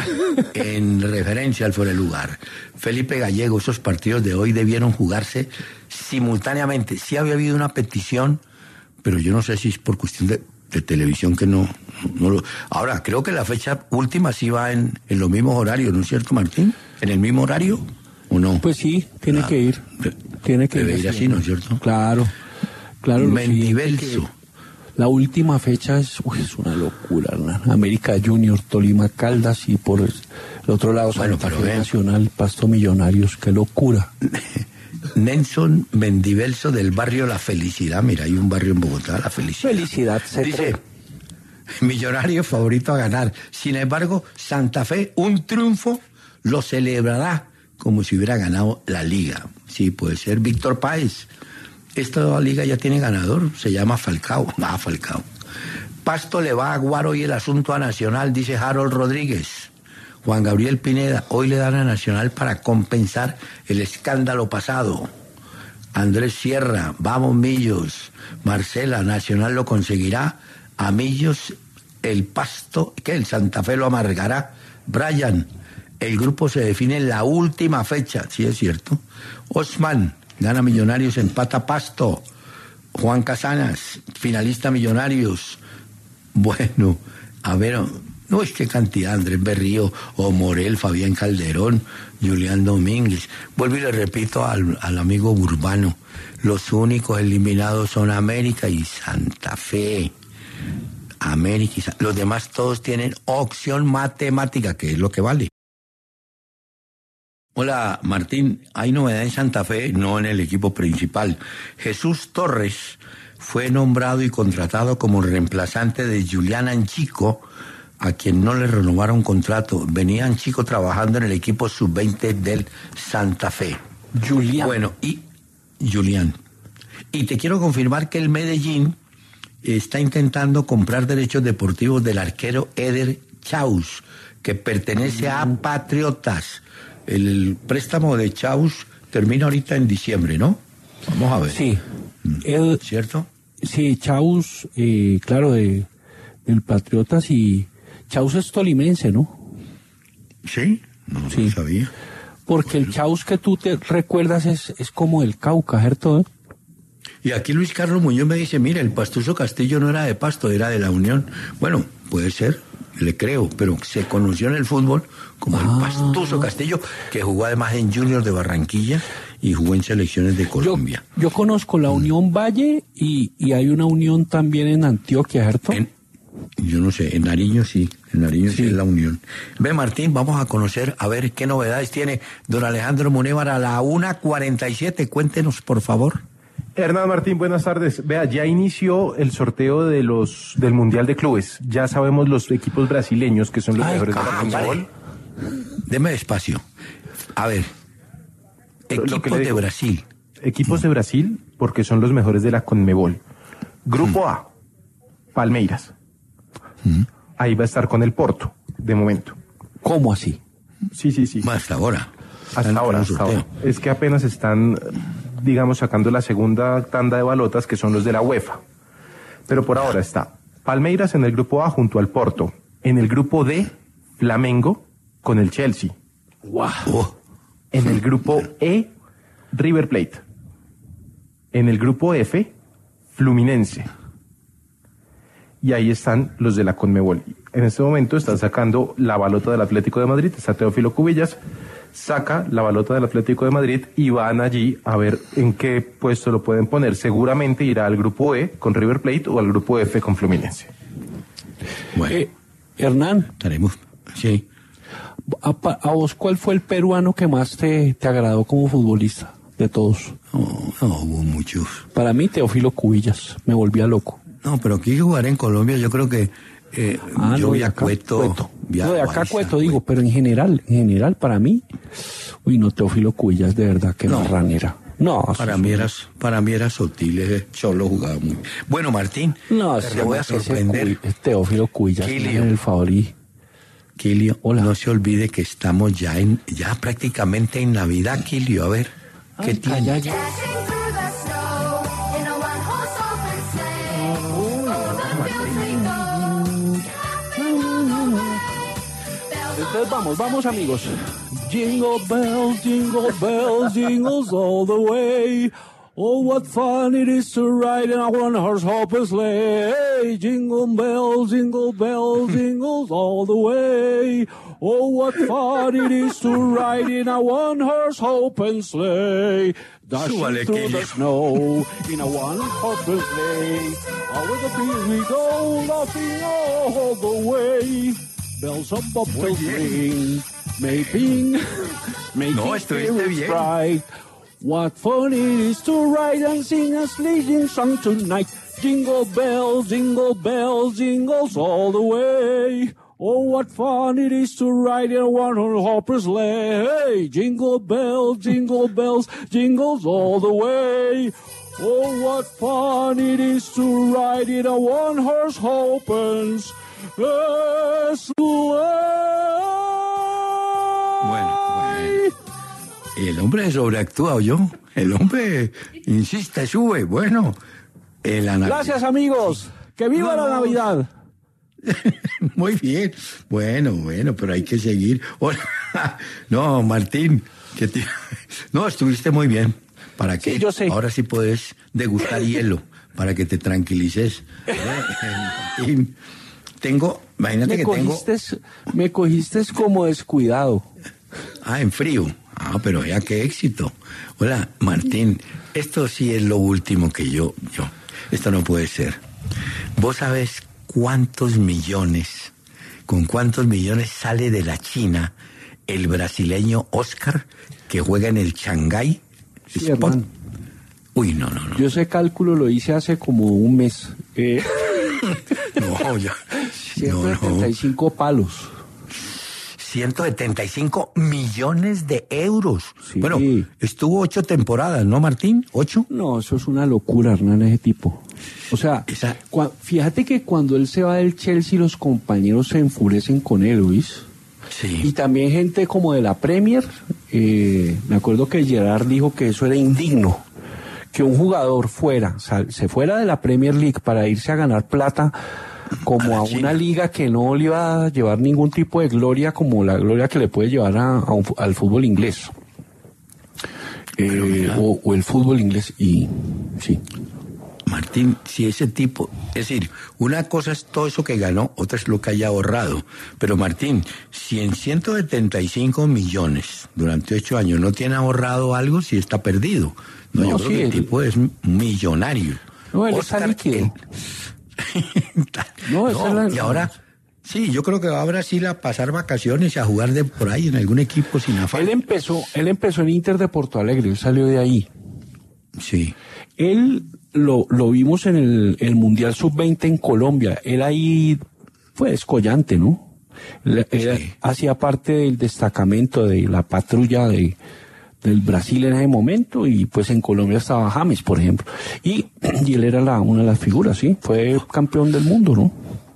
en referencia al fuera de lugar. Felipe Gallego, esos partidos de hoy debieron jugarse simultáneamente. Sí había habido una petición, pero yo no sé si es por cuestión de televisión que no lo... Ahora, creo que la fecha última sí va en los mismos horarios, ¿no es cierto, Martín? ¿En el mismo horario o no?
Pues sí, tiene que ir. Tiene que
debe ir así, ¿no es cierto?
Claro.
Mendivelso.
La última fecha es una locura, Hernán. América Junior, Tolima Caldas y por el otro lado
Bueno,
Santa
pero
Fe
ven.
Nacional, Pasto Millonarios. Qué locura.
Nelson Mendivelso del barrio La Felicidad. Mira, hay un barrio en Bogotá, La Felicidad.
Felicidad,
Dice, Millonario favorito a ganar. Sin embargo, Santa Fe, un triunfo, lo celebrará como si hubiera ganado la liga. Sí, puede ser Víctor Páez. Esta liga ya tiene ganador, se llama Falcao. Falcao. Pasto le va a aguar hoy el asunto a Nacional, dice Harold Rodríguez. Juan Gabriel Pineda, hoy le dan a Nacional para compensar el escándalo pasado. Andrés Sierra, vamos Millos. Marcela, Nacional lo conseguirá. A Millos, el Pasto, que el Santa Fe lo amargará. Brian, el grupo se define en la última fecha, sí es cierto. Osman, gana Millonarios, empata Pasto. Juan Casanas, finalista Millonarios. Bueno, a ver, no es que cantidad, Andrés Berrío, o Morel, Fabián Calderón, Julián Domínguez. Vuelvo y le repito al amigo Burbano, los únicos eliminados son América y Santa Fe. América y los demás todos tienen opción matemática, que es lo que vale. Hola, Martín, hay novedad en Santa Fe, no en el equipo principal. Jesús Torres fue nombrado y contratado como reemplazante de Julián Anchico, a quien no le renovaron contrato. Venía Anchico trabajando en el equipo sub-20 del Santa Fe.
Julián.
Bueno, y Julián. Y te quiero confirmar que el Medellín está intentando comprar derechos deportivos del arquero Eder Chaus, que pertenece a Patriotas. El préstamo de Chaus termina ahorita en diciembre, ¿no? Vamos a ver.
Sí.
¿Cierto?
Sí, Chaus, claro, del Patriotas, y Chaus es tolimense, ¿no?
Sí, no
Sí.
lo sabía.
Porque el Chaus que tú te recuerdas es como el Cauca, ¿cierto?
Y aquí Luis Carlos Muñoz me dice, mira, el Pastuso Castillo no era de Pasto, era de la Unión. Bueno, puede ser, le creo, pero se conoció en el fútbol como el Pastuso Castillo, que jugó además en Junior de Barranquilla y jugó en selecciones de Colombia.
Yo conozco la Unión Valle y hay una unión también en Antioquia, ¿cierto?
Yo no sé, en Nariño sí, sí es la Unión. Ve, Martín, vamos a conocer, a ver qué novedades tiene don Alejandro Munévar a la 1:47. Cuéntenos, por favor.
Hernán Martín, buenas tardes. Vea, ya inició el sorteo del Mundial de Clubes. Ya sabemos los equipos brasileños que son los mejores de la Conmebol.
Deme despacio. A ver, equipos de Brasil.
Equipos de Brasil porque son los mejores de la Conmebol. Grupo A, Palmeiras. Ahí va a estar con el Porto, de momento.
¿Cómo así?
Sí.
Hasta ahora.
Hasta ahora. Es que apenas están, digamos, sacando la segunda tanda de balotas, que son los de la UEFA. Pero por ahora está Palmeiras en el grupo A junto al Porto. En el grupo D, Flamengo con el Chelsea.
¡Wow!
En el grupo E, River Plate. En el grupo F, Fluminense. Y ahí están los de la Conmebol. En este momento están sacando la balota del Atlético de Madrid, está Teófilo Cubillas, saca la balota del Atlético de Madrid y van allí a ver en qué puesto lo pueden poner. Seguramente irá al grupo E con River Plate o al grupo F con Fluminense.
Bueno, Hernán.
Estaremos, sí.
¿A vos cuál fue el peruano que más te agradó como futbolista de todos?
No, hubo muchos.
Para mí, Teófilo Cubillas, me volvía loco.
No, pero quise jugar en Colombia, yo creo que yo vi a Cueto.
No, de acá Cueto, digo, pero en general, para mí, Teófilo Cubillas, de verdad, que marranera. No,
para mí era Sotil, Cholo jugaba muy. Bueno, Martín, te voy a sorprender.
Teófilo Cubillas, en el favorito.
Quilio, no se olvide que estamos ya prácticamente en Navidad, Quilio, a ver, ¿qué tiene?
Entonces vamos amigos. Jingle bells, jingles all the way. Oh, what fun it is to ride in a one-horse open sleigh. Jingle bells, jingles all the way. Oh, what fun it is to ride in a one-horse open sleigh. Dashing through the snow in a one-horse sleigh. Over the fields we go, laughing all the way. Bells up, bells ring, making spirits bright. What fun it is to ride and sing a sleighing song tonight. Jingle bells, jingles all the way. Oh, what fun it is to ride in a one-horse sleigh. Hey, jingle bells, jingles all the way. Oh, what fun it is to ride in a one-horse open sleigh.
Bueno. El hombre sobreactúa, ¿oyó? El hombre insiste, sube. Bueno,
gracias, amigos. ¡Que viva la Navidad!
Muy bien. Bueno, pero hay que seguir. Hola. No, Martín, no, estuviste muy bien. ¿Para qué?
Sí, yo sé.
Ahora sí puedes degustar hielo para que te tranquilices. Martín, imagínate que
me cogiste como descuidado.
En frío. Pero ya qué éxito. Hola, Martín, esto sí es lo último que esto no puede ser. ¿Vos sabés con cuántos millones sale de la China el brasileño Oscar que juega en el Shanghái Sport? Uy, no.
Yo ese cálculo lo hice hace como un mes.
No, ya.
175 palos.
175 millones de euros.
Sí.
Bueno, estuvo 8 temporadas, ¿no, Martín? ¿8?
No, eso es una locura, Hernán, ese tipo. O sea, fíjate que cuando él se va del Chelsea, los compañeros se enfurecen con él, ¿oís?
Sí.
Y también gente como de la Premier. Me acuerdo que Gerard dijo que eso era indigno. Que un jugador se fuera de la Premier League para irse a ganar plata como a una liga que no le iba a llevar ningún tipo de gloria, como la gloria que le puede llevar al fútbol inglés. O el fútbol inglés, y sí.
Martín, si ese tipo, es decir, una cosa es todo eso que ganó, otra es lo que haya ahorrado. Pero Martín, si en 175 millones durante 8 años no tiene ahorrado algo, sí está perdido. No, yo creo que el tipo es millonario.
No, él está líquido. No, esa es la...
Y ahora, sí, yo creo que va a Brasil a pasar vacaciones y a jugar de por ahí en algún equipo sin afán.
Él empezó en Inter de Porto Alegre, él salió de ahí.
Sí.
Él lo vimos en el Mundial Sub-20 en Colombia. Él ahí fue descollante, ¿no? Él hacía parte del destacamento de la patrulla del Brasil en ese momento, y pues en Colombia estaba James, por ejemplo. Y él era una de las figuras, ¿sí? Fue campeón del mundo, ¿no?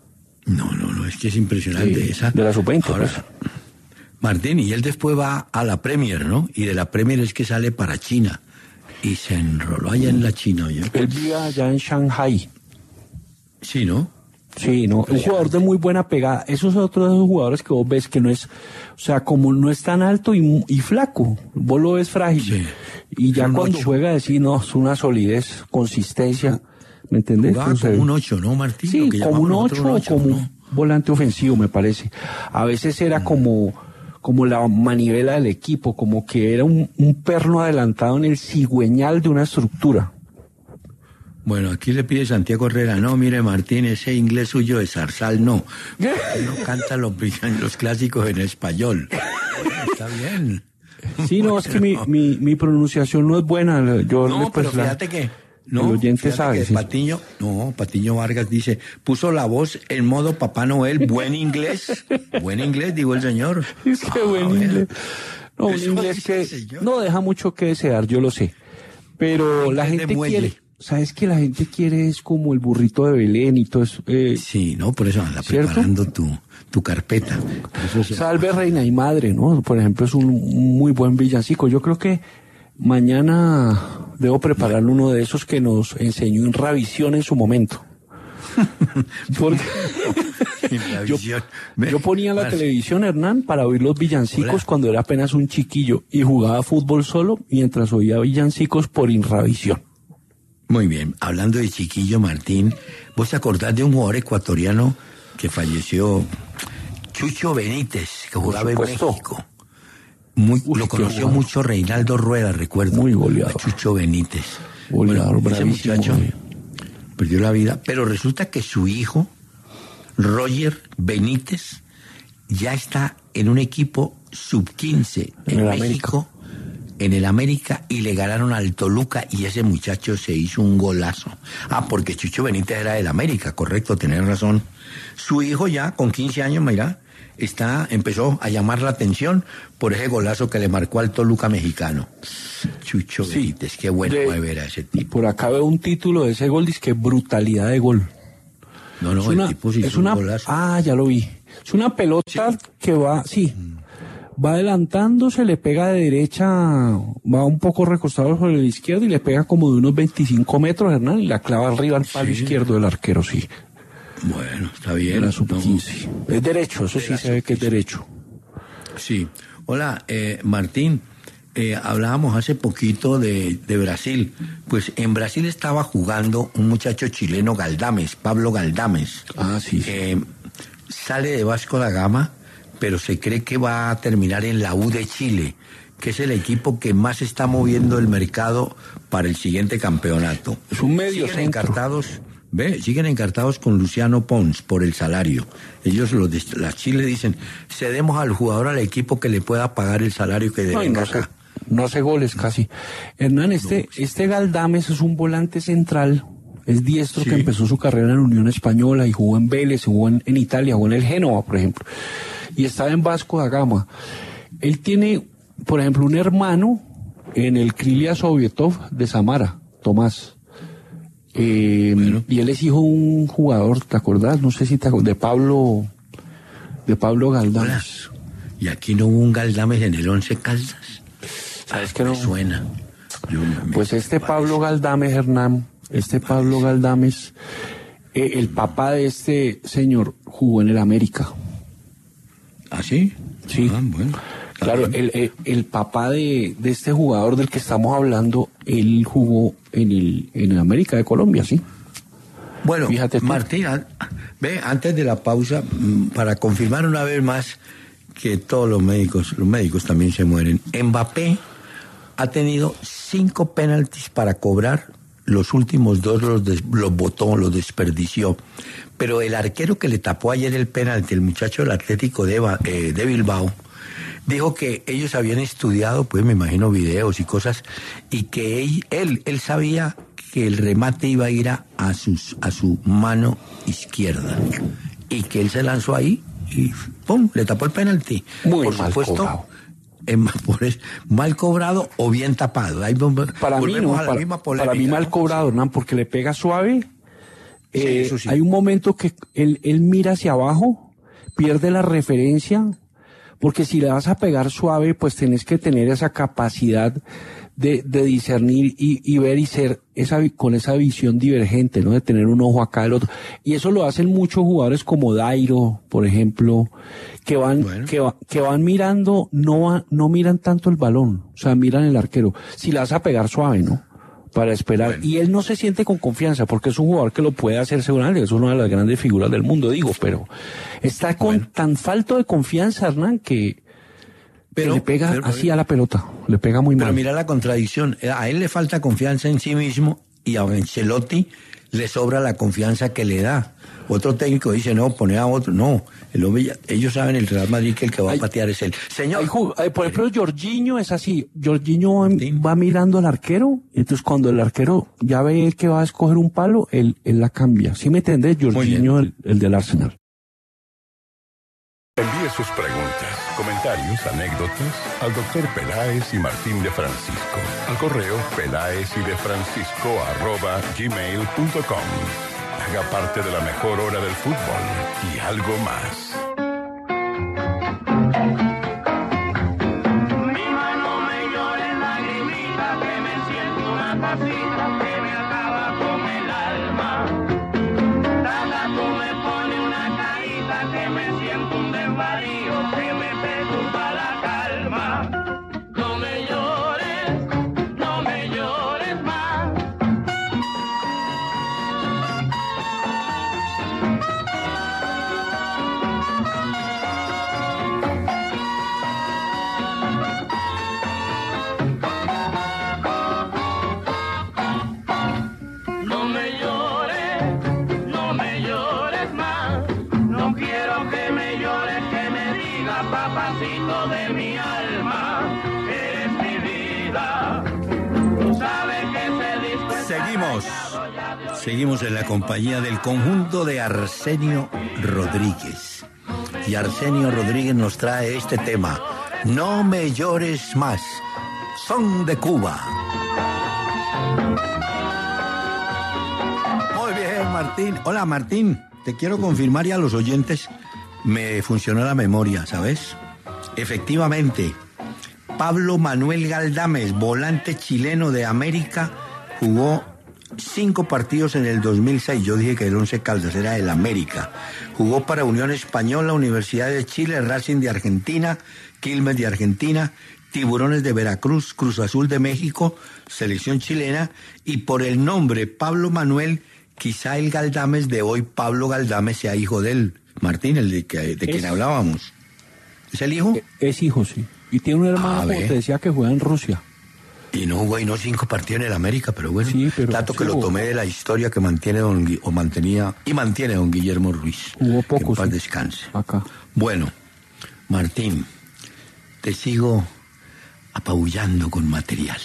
No, es que es impresionante
Sí,
esa.
de la Sub-20.
Ahora,
Pues.
Martín, y él después va a la Premier, ¿no? Y de la Premier es que sale para China. Y se enroló allá en la China, ¿oye?
Él vive allá en Shanghai.
Sí, ¿no?
Sí, no, un jugador de muy buena pegada. Esos son otros de esos jugadores que vos ves que no es, o sea, como no es tan alto y flaco, vos lo ves frágil.
Sí.
Y ya
Un
cuando
8.
juega, decir, no, es una solidez, consistencia, ¿me entendés?
Jugaba
Entonces,
como un 8, ¿no, Martín?
sí,
Lo que
como un
llamamos
8
nosotros
o
un 8,
como
¿no?
un volante ofensivo, me parece. A veces era como la manivela del equipo, como que era un perno adelantado en el cigüeñal de una estructura.
Bueno, aquí le pide Santiago Herrera, no, mire Martín, ese inglés suyo de Zarzal no. No canta los clásicos en español. Está bien.
Sí, no, es que mi pronunciación no es buena. Yo
No,
pues,
pero fíjate que...
el oyente sabe,
que
sí.
Patiño Vargas dice, puso la voz en modo Papá Noel, buen inglés, digo el señor.
Es que buen
bueno.
inglés. No, un
Eso
inglés
dice
que
el señor.
no deja mucho que desear, yo lo sé. Pero la
Inglés de
gente
muelle.
quiere, ¿sabes que la gente quiere es como el burrito de Belén y todo eso?
Sí, no, por eso anda
¿Cierto?
preparando tu carpeta. Eso sí.
Salve Reina y Madre, ¿no? Por ejemplo, es un muy buen villancico. Yo creo que mañana debo preparar uno de esos que nos enseñó en Ravisión en su momento. Porque
La
yo,
visión.
yo ponía la televisión, Hernán, para oír los villancicos
Hola.
cuando era apenas un chiquillo y jugaba fútbol solo mientras oía villancicos por Inravisión.
Muy bien, hablando de chiquillo, Martín, ¿vos te acordás de un jugador ecuatoriano que falleció? Chucho Benítez, que jugaba en
supuesto.
México.
Uy,
Lo
qué
conoció
jugador.
mucho Reinaldo Rueda, recuerdo.
Muy goleador.
A Chucho Benítez.
Goleador,
Bueno, ese
bravísimo,
muchacho
güey.
perdió la vida, pero resulta que su hijo, Roger Benítez, ya está en un equipo sub-15
En
en
el
México, en el América, y le ganaron al Toluca, y ese muchacho se hizo un golazo. Ah, porque Chucho Benítez era del América, correcto, tenés razón. Su hijo ya, con 15 años, mira, empezó a llamar la atención por ese golazo que le marcó al Toluca mexicano. Chucho
Sí.
Benítez, qué bueno
De-
de ver a ese tipo.
Por acá veo un título de ese gol, dice que brutalidad de gol.
No, no, el tipo sí hizo un golazo.
ya lo vi. Es una pelota que va, va adelantándose, le pega de derecha, va un poco recostado sobre el izquierdo y le pega como de unos 25 metros, Hernán, y la clava arriba al palo izquierdo del arquero, sí.
Bueno, está bien.
Era
No,
sub-15. Es derecho, eso sí se ve que es derecho.
sí. Hola, Martín. Hablábamos hace poquito de Brasil. Pues en Brasil estaba jugando un muchacho chileno, Galdames, Pablo Galdames.
Ah, sí.
Sale de Vasco da Gama, pero se cree que va a terminar en la U de Chile, que es el equipo que más está moviendo el mercado para el siguiente campeonato.
Es un medio
Siguen
centro.
encartados, siguen encartados con Luciano Pons por el salario. Ellos, los de la Chile, dicen, cedemos al jugador al equipo que le pueda pagar el salario que
No, y
devenga
no hace,
acá.
no hace goles casi. Hernán, este Galdames es un volante central, es diestro,
Sí.
que empezó su carrera en la Unión Española y jugó en Vélez, jugó en Italia, jugó en el Génova, por ejemplo, y estaba en Vasco da Gama. Él tiene, por ejemplo, un hermano en el Krylia Sovietov de Samara, Tomás. Y él es hijo de un jugador, ¿te acordás? No sé si te acordás, de Pablo Galdames.
Y aquí no hubo un Galdames en el 11 Caldas.
¿Sabes que
Me
no?
suena.
Pues Pablo Galdames, Hernán, Pablo Galdames, el papá de este señor jugó en el América.
¿Ah, sí?
Sí.
Ah, bueno. Está
Claro,
bien.
el papá de este jugador del que estamos hablando, él jugó en el América de Colombia, ¿sí?
Bueno,
Fíjate tú.
Martín, antes de la pausa, para confirmar una vez más que todos los médicos también se mueren. Mbappé ha tenido 5 penaltis para cobrar los últimos dos los botó, los desperdició. Pero el arquero que le tapó ayer el penalti, el muchacho del Atlético de Bilbao, dijo que ellos habían estudiado, pues me imagino, videos y cosas, y que él sabía que el remate iba a ir a su mano izquierda, y que él se lanzó ahí y ¡pum!, le tapó el penalti.
Muy
por
mal
supuesto,
cobrado.
Mal cobrado o bien tapado. Ahí
Para mí no,
a la misma polémica,
para mí mal
¿no?
cobrado, Hernán, porque le pega suave.
Sí, eso sí.
Hay un momento que él mira hacia abajo, pierde la referencia, porque si le vas a pegar suave, pues tenés que tener esa capacidad de discernir y ver y ser con esa visión divergente, ¿no? De tener un ojo acá, el otro. Y eso lo hacen muchos jugadores como Dairo, por ejemplo, que van mirando, no miran tanto el balón, o sea, miran el arquero. Si la vas a pegar suave, ¿no? Para esperar.
Bueno.
Y él no se siente con confianza, porque es un jugador que lo puede hacer seguramente, es una de las grandes figuras del mundo, digo, pero está con tan falto de confianza, Hernán, que le pega así a la pelota, le pega muy mal.
Pero mira la contradicción, a él le falta confianza en sí mismo y a Ancelotti le sobra la confianza que le da. Otro técnico dice, no, pone a otro, no, ellos saben el Real Madrid que el que va a patear es él. Señor.
Por ejemplo, Jorginho es así, Jorginho va mirando al arquero, y entonces cuando el arquero ya ve que va a escoger un palo, él la cambia. ¿Sí me entendés? Jorginho, el del Arsenal.
Envíe sus preguntas, comentarios, anécdotas al Dr. Peláez y Martín de Francisco al correo pelaezydefrancisco@gmail.com. Haga parte de la mejor hora del fútbol y algo más.
Mi mano me llora en lagrimita, que me siento una cosita que me acaba con el alma. Cada tú me pone una carita que me siento un desvarío, que me perturba la calma. No me llores más. No me llores más. No quiero que me llores, que me digas, papacito de mi alma, eres mi vida. Tú sabes que ese disco está
Seguimos en la compañía del conjunto de Arsenio Rodríguez. Y Arsenio Rodríguez nos trae este tema, No me llores más, son de Cuba. Muy bien, Martín. Hola, Martín. Te quiero confirmar y a los oyentes me funcionó la memoria, ¿sabes? Efectivamente, Pablo Manuel Galdames, volante chileno de América, jugó 5 partidos en el 2006. Yo dije que el 11 Caldas era el América. Jugó para Unión Española, Universidad de Chile, Racing de Argentina, Quilmes de Argentina, Tiburones de Veracruz, Cruz Azul de México, selección chilena, y por el nombre Pablo Manuel, quizá el Galdames de hoy, Pablo Galdames, sea hijo de él. Martín, el de quien hablábamos. ¿Es el hijo?
Es hijo, sí. Y tiene un hermano, como te decía, que juega en Rusia.
Y no jugó 5 partidos en el América, pero bueno,
sí,
dato que lo tomé de la historia que mantiene mantiene don Guillermo Ruiz.
Jugó poco,
que en paz
sí.
Descanse.
Acá.
Bueno, Martín, te sigo apabullando con material.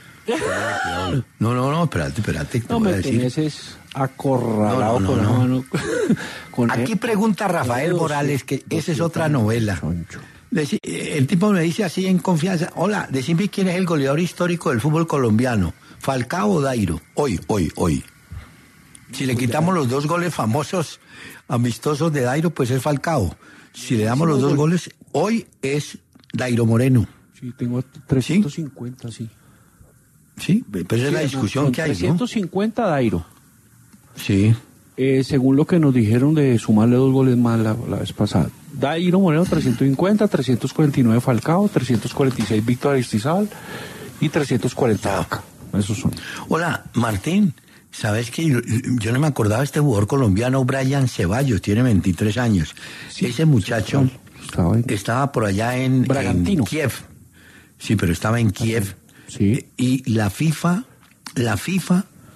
No, espérate, te
No
voy a
me
decir.
tenés acorralado con la mano.
Aquí pregunta Rafael Morales, que esa es otra novela. El tipo me dice así en confianza, hola, decime quién es el goleador histórico del fútbol colombiano, Falcao o Dairo, hoy. Si le quitamos los 2 goles famosos, amistosos de Dairo, pues es Falcao. Si le damos los 2 goles, hoy es Dairo Moreno.
Sí, tengo 350, sí.
Sí, pero es la discusión que hay,
350 Dairo.
Sí.
Según lo que nos dijeron de sumarle 2 goles más la vez pasada. Dairo Moreno 350, 349 Falcao, 346 Víctor Aristizábal y 340 Vaca. Esos son.
Hola, Martín, ¿sabes que yo no me acordaba de este jugador colombiano, Brian Ceballos, tiene 23 años. Sí, ese muchacho estaba por allá en Kiev. Sí, pero estaba en Kiev.
Sí.
Y la FIFA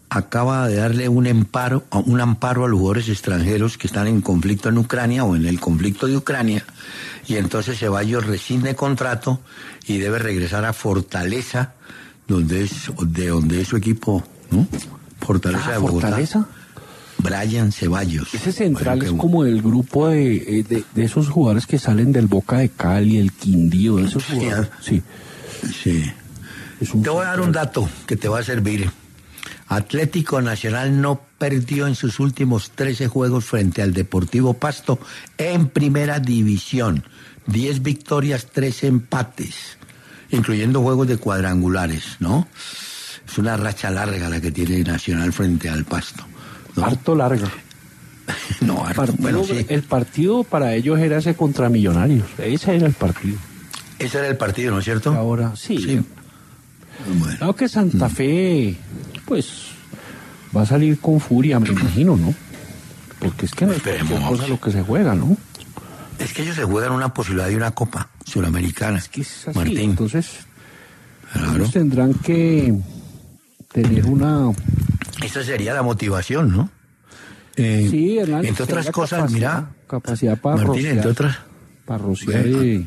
acaba de darle un amparo a los jugadores extranjeros que están en conflicto en Ucrania o en el conflicto de Ucrania, y entonces Ceballos rescinde contrato y debe regresar a Fortaleza, donde es su equipo, ¿no? Fortaleza de Bogotá.
¿Fortaleza?
Brian Ceballos.
Ese central es como el grupo de esos jugadores que salen del Boca de Cali, el Quindío, de esos jugadores. Sí.
Te voy a dar un dato que te va a servir. Atlético Nacional no perdió en sus últimos 13 juegos frente al Deportivo Pasto en primera división. 10 victorias, 3 empates, incluyendo juegos de cuadrangulares, ¿no? Es una racha larga la que tiene Nacional frente al Pasto, ¿no?
Harto larga.
No, harto, bueno, sí.
El partido para ellos era ese contra Millonarios. Ese era el partido.
Ese era el partido, ¿no es cierto?
Ahora sí.
Bueno.
Claro que Santa Fe, pues, va a salir con furia, me imagino, ¿no? Porque es que no es cualquier cosa lo que se juega, ¿no?
Es que ellos se juegan una posibilidad de una Copa Suramericana.
Es que es así,
Martín.
Entonces,
claro,
ellos tendrán que tener una...
Esa sería la motivación, ¿no?
Sí, Hernán,
entre otras cosas, mira,
capacidad para
Martín,
rociar,
entre otras,
para rociar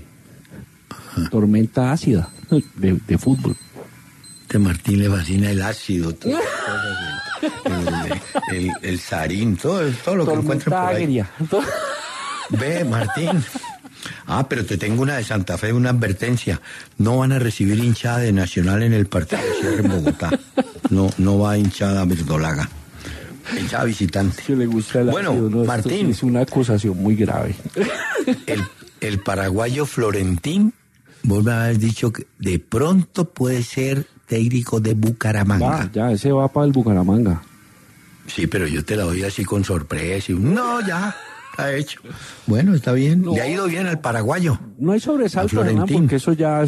tormenta ácida de fútbol.
A Martín le fascina el ácido, todas las cosas, el sarín, todo lo que encuentren por ahí.
Agria.
Ve, Martín. Pero te tengo una de Santa Fe, una advertencia. No van a recibir hinchada de Nacional en el partido de cierre en Bogotá. No va hinchada verdolaga. Hinchada visitante.
Que le gusta el
bueno,
ácido, ¿no?
Martín.
Es una acusación muy grave.
El paraguayo Florentín, vos me habéis dicho que de pronto puede ser técnico de Bucaramanga.
Ese va para el Bucaramanga.
Sí, pero yo te la doy así con sorpresa. No, ya, está hecho. Bueno, está bien.
No.
Le ha ido bien al paraguayo.
No hay sobresalto, Hernán, porque eso ya.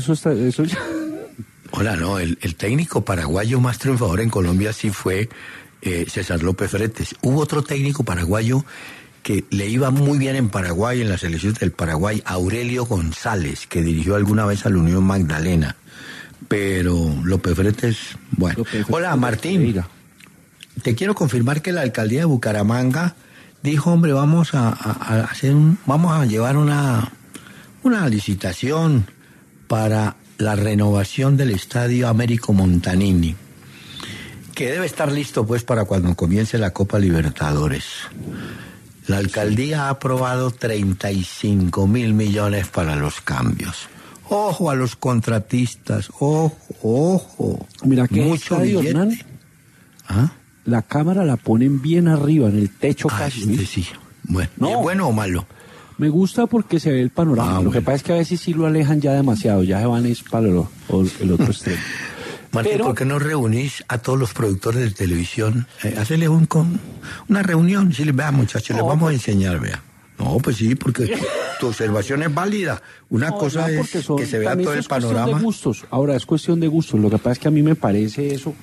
Hola, no, el técnico paraguayo más triunfador en Colombia sí fue César López Fretes. Hubo otro técnico paraguayo que le iba muy bien en Paraguay, en las selecciones del Paraguay, Aurelio González, que dirigió alguna vez a la Unión Magdalena. Pero López Fretes, bueno. Hola, Martín. Te quiero confirmar que la alcaldía de Bucaramanga dijo, hombre, vamos a llevar una licitación para la renovación del estadio Américo Montanini, que debe estar listo pues para cuando comience la Copa Libertadores. La alcaldía ha aprobado 35 mil millones para los cambios. Ojo a los contratistas, ojo.
Mira que
mucho
estadio,
billete.
Hernán,
¿Ah?
la cámara la ponen bien arriba, en el techo casi.
Sí. Bueno,
No.
¿es bueno o malo?
Me gusta porque se ve el panorama. Lo que
bueno.
pasa es que a veces sí lo alejan ya demasiado, ya se van para el otro extremo.
Martín,
Pero-
¿por qué no reunís a todos los productores de televisión? Hacele una reunión, si les vea, muchachos, les vamos a enseñar, vea. No, pues sí, porque tu observación es válida. Una cosa es que se vea todo el panorama.
Es cuestión de gustos. Ahora, es cuestión de gustos. Lo que pasa es que a mí me parece eso.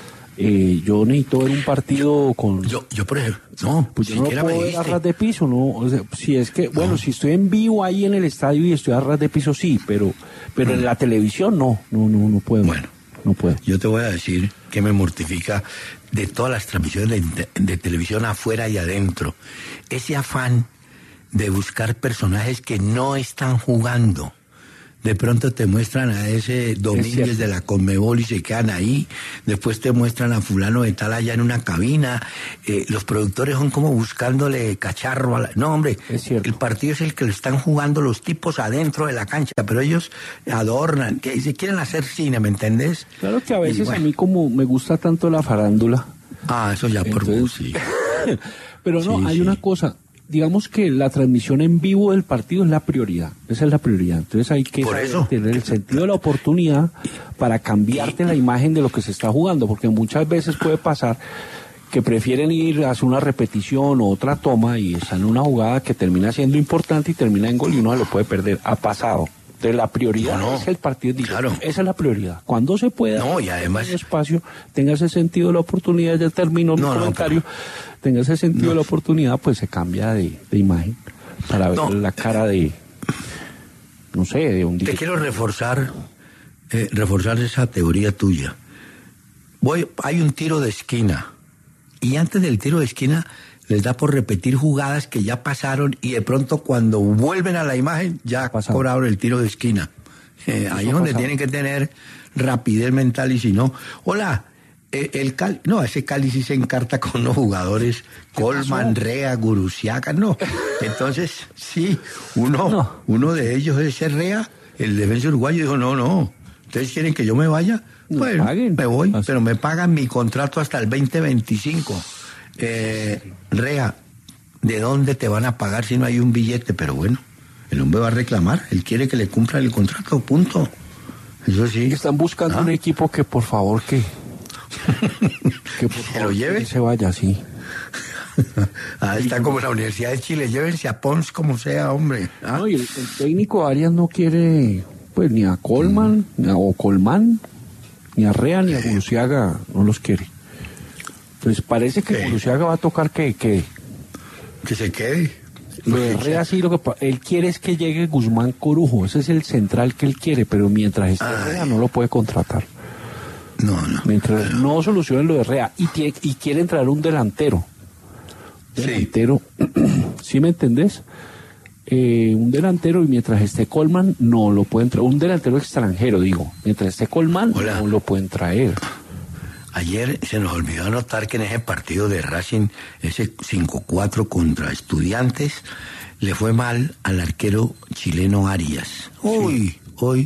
Yo necesito ver un partido con...
Yo por ejemplo, no,
Pues yo no lo
siquiera me
puedo ver a
dijiste.
ras de piso, ¿no? O sea, si es que, bueno, si estoy en vivo ahí en el estadio y estoy a ras de piso, sí, pero en la televisión no puedo.
Bueno.
No puedo.
Yo te voy a decir que me mortifica de todas las transmisiones de televisión afuera y adentro. Ese afán de buscar personajes que no están jugando. De pronto te muestran a ese Domínguez de la Conmebol y se quedan ahí. Después te muestran a fulano de tal allá en una cabina. Los productores son como buscándole cacharro a la... No, hombre,
Es cierto.
el partido es el que lo están jugando los tipos adentro de la cancha, pero ellos adornan, que se quieren hacer cine, ¿me entendés?
Claro que a
Y
veces
bueno.
a mí como me gusta tanto la farándula.
Eso ya por
Entonces-
vos, sí.
Pero no,
Sí,
hay
sí.
una cosa. Digamos que la transmisión en vivo del partido es la prioridad. Esa es la prioridad. Entonces hay que
Por
saber
eso.
tener el sentido de la oportunidad para cambiarte la imagen de lo que se está jugando. Porque muchas veces puede pasar que prefieren ir a hacer una repetición o otra toma y están en una jugada que termina siendo importante y termina en gol y uno se lo puede perder. Ha pasado. Entonces la prioridad
No,
es el partido.
claro.
Esa es la prioridad. Cuando se pueda,
No, y además-
en espacio, tenga ese sentido de la oportunidad, ya termino mi
No,
comentario, tenga ese sentido de la oportunidad, pues se cambia de imagen para ver
No.
la cara de, no sé, de un
Te
director.
quiero reforzar esa teoría tuya. Hay un tiro de esquina y antes del tiro de esquina les da por repetir jugadas que ya pasaron y de pronto cuando vuelven a la imagen ya cobraron el tiro de esquina. Ahí es donde tienen que tener rapidez mental y si no, hola, el Cali, no, ese Cali sí se encarta con los jugadores, Colman, Rea, Gurusiaga, no. Entonces, sí, uno de ellos, ese Rea, el defensa uruguayo, dijo, no, ¿ustedes quieren que yo me vaya? Bueno, me voy, pero me pagan mi contrato hasta el 2025. Rea, ¿de dónde te van a pagar si no hay un billete? Pero bueno, el hombre va a reclamar, él quiere que le cumpla el contrato, punto. Eso sí.
Están buscando un equipo que por favor que por
¿se lo lleve?
Que se vaya, sí.
Está como la Universidad de Chile, llévense a Pons como sea, hombre.
No, y el técnico Arias no quiere, pues, ni a Colman, o Colman, ni a Rea, ni a Gurusiaga, no los quiere. Entonces parece que Gurusiaga va a tocar que
se quede.
Lo de Rea sí, él quiere es que llegue Guzmán Corujo, ese es el central que él quiere, pero mientras esté Rea no lo puede contratar.
No.
Mientras no solucionen lo de Rea y quiere entrar un delantero. ¿Sí me entendés? Un delantero y mientras esté Colman no lo pueden traer. Un delantero extranjero, digo. Mientras esté Colman no lo pueden traer.
Ayer se nos olvidó anotar que en ese partido de Racing, ese 5-4 contra Estudiantes, le fue mal al arquero chileno Arias. Hoy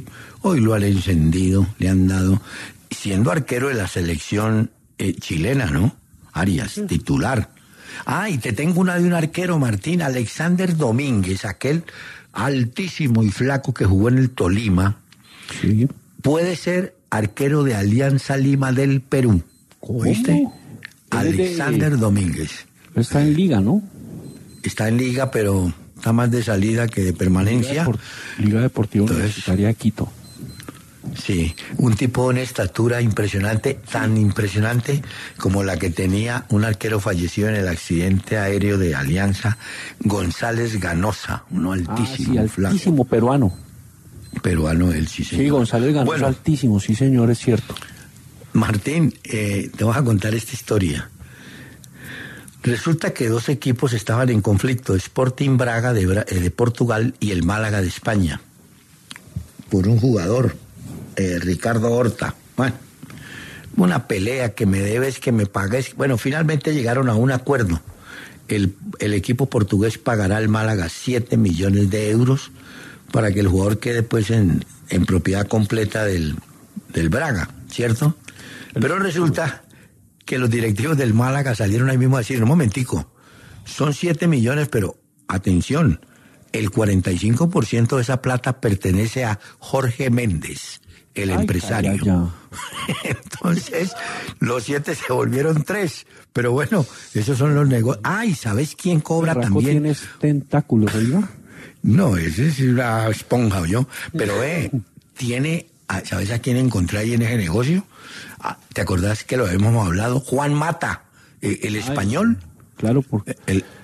lo han encendido, le han dado, siendo arquero de la selección chilena, ¿no? Arias, titular. Y te tengo una de un arquero, Martín, Alexander Domínguez, aquel altísimo y flaco que jugó en el Tolima.
Sí.
Puede ser arquero de Alianza Lima del Perú. ¿Oíste? Alexander Domínguez.
Está en liga, ¿no?
Está en liga, pero está más de salida que de permanencia.
Liga Deportiva Universitaria de Quito.
Sí, un tipo de una estatura impresionante, tan impresionante como la que tenía un arquero fallecido en el accidente aéreo de Alianza, González Ganosa, uno altísimo,
altísimo flaco.
Peruano él, sí, señor.
Sí, González Ganosa, altísimo, sí, señor, es cierto.
Martín, te voy a contar esta historia. Resulta que dos equipos estaban en conflicto, Sporting Braga de Portugal y el Málaga de España, por un jugador, Ricardo Horta. Bueno, una pelea, que me debes, que me pagues. Bueno, finalmente llegaron a un acuerdo. El equipo portugués pagará al Málaga 7 millones de euros para que el jugador quede pues en propiedad completa del Braga, ¿cierto? Pero resulta que los directivos del Málaga salieron ahí mismo a decir, un momentico, son 7 millones, pero atención, el 45% de esa plata pertenece a Jorge Méndez, el empresario. Entonces, los 7 se volvieron 3, pero bueno, esos son los negocios. ¿Y sabes quién cobra también?
¿Tienes tentáculos, oiga?
No, ese es una esponja, yo. Pero tiene, ¿sabes a quién encontré ahí en ese negocio? ¿Te acordás que lo habíamos hablado? Juan Mata, el español.
Claro, porque...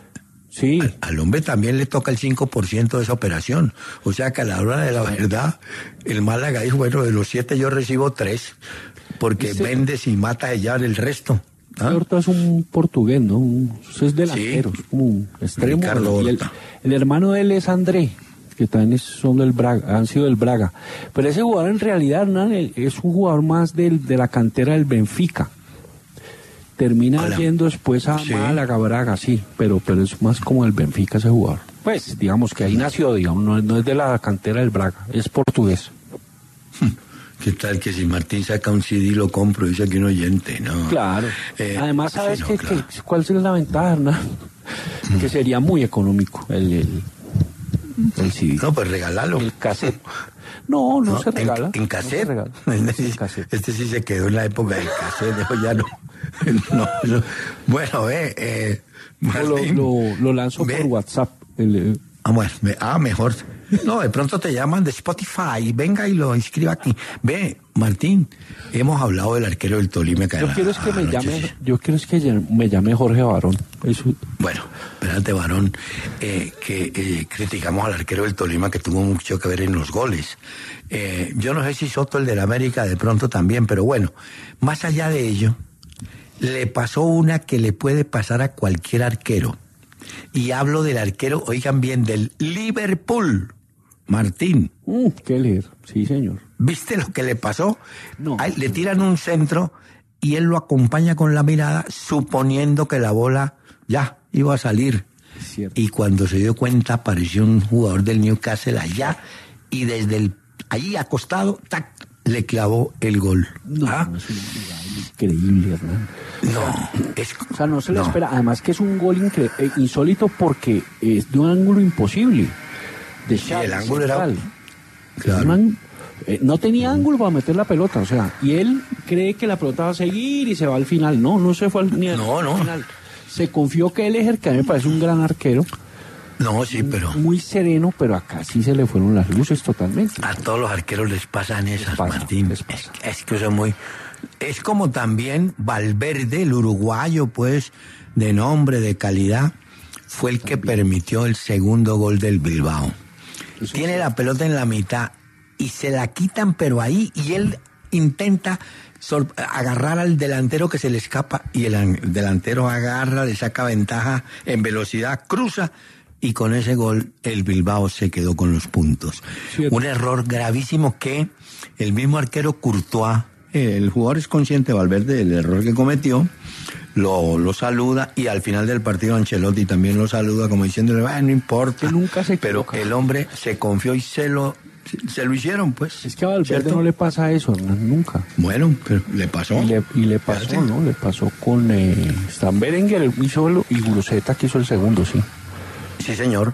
Sí.
Al hombre también le toca el 5% de esa operación. O sea que a la hora de la verdad, el Málaga dijo, bueno, de los 7 yo recibo 3, porque Méndez y Mata se llevan el resto.
Horta es un portugués, ¿no? Es delantero, es como un extremo.
Ricardo Horta.
El hermano de él es André, que también son del Braga, han sido del Braga. Pero ese jugador en realidad, Hernán, es un jugador más de la cantera del Benfica. Termina yendo después a Málaga, Braga, sí, pero es más como el Benfica ese jugador. Pues, digamos que ahí nació, digamos, no es de la cantera del Braga, es portugués.
¿Qué tal que si Martín saca un CD lo compro? Dice aquí un oyente, ¿no?
Claro. Además, ¿sabes cuál es la ventaja, Hernán? Que sería muy económico el CD.
No, pues regálalo.
El cassette. No se regala.
¿En cassette?
No se regala.
Este sí se quedó en la época del cassette, ya no. No. Bueno, Martín,
lo lanzo por WhatsApp.
Bueno, mejor. No, de pronto te llaman de Spotify, venga y lo inscriba aquí. Martín, hemos hablado del arquero del Tolima.
Yo quiero que me llame Jorge Barón.
Bueno, espérate, Barón, que criticamos al arquero del Tolima, que tuvo mucho que ver en los goles. Yo no sé si Soto, el del América, de pronto también, pero bueno, más allá de ello, le pasó una que le puede pasar a cualquier arquero. Y hablo del arquero, oigan bien, del Liverpool, Martín.
Qué leer, sí señor.
¿Viste lo que le pasó?
No.
Ay, le tiran un centro y él lo acompaña con la mirada, suponiendo que la bola ya iba a salir.
Cierto.
Y cuando se dio cuenta, apareció un jugador del Newcastle allá y desde allí acostado, tac, le clavó el gol.
No,
¿Ah?
es una jugada increíble, Hernán.
No, es...
O sea, no se le
no.
espera. Además que es un gol insólito porque es de un ángulo imposible. De
Sí, el ángulo era...
central.
Claro.
No tenía ángulo para meter la pelota, o sea, y él cree que la pelota va a seguir y se va al final. No se fue ni al final. Se confió que Elleger, que a mí me parece un gran arquero,
No, sí, pero
muy sereno, pero acá sí se le fueron las luces totalmente.
a todos los arqueros les pasan esas,
pasa,
Martín.
les pasa.
Es que eso es muy... Es como también Valverde, el uruguayo, pues, de nombre, de calidad, fue el que permitió el segundo gol del Bilbao. Tiene la pelota en la mitad y se la quitan, pero ahí, y él intenta agarrar al delantero que se le escapa, y el delantero agarra, le saca ventaja en velocidad, cruza, y con ese gol el Bilbao se quedó con los puntos.
Cierto.
Un error gravísimo que el mismo arquero Courtois, el jugador es consciente, Valverde, del error que cometió, lo saluda, y al final del partido Ancelotti también lo saluda como diciéndole, no importa,
Que nunca se
pero
equivoca.
el hombre se confió y se lo hicieron, pues.
Es que a Valverde
¿cierto?
no le pasa eso, Hernán, nunca.
Bueno, pero le pasó.
Y le pasó,
Fíjate.
¿no? Le pasó con Stan Berenguer hizo y Guruceta que hizo el segundo, sí.
Sí, señor.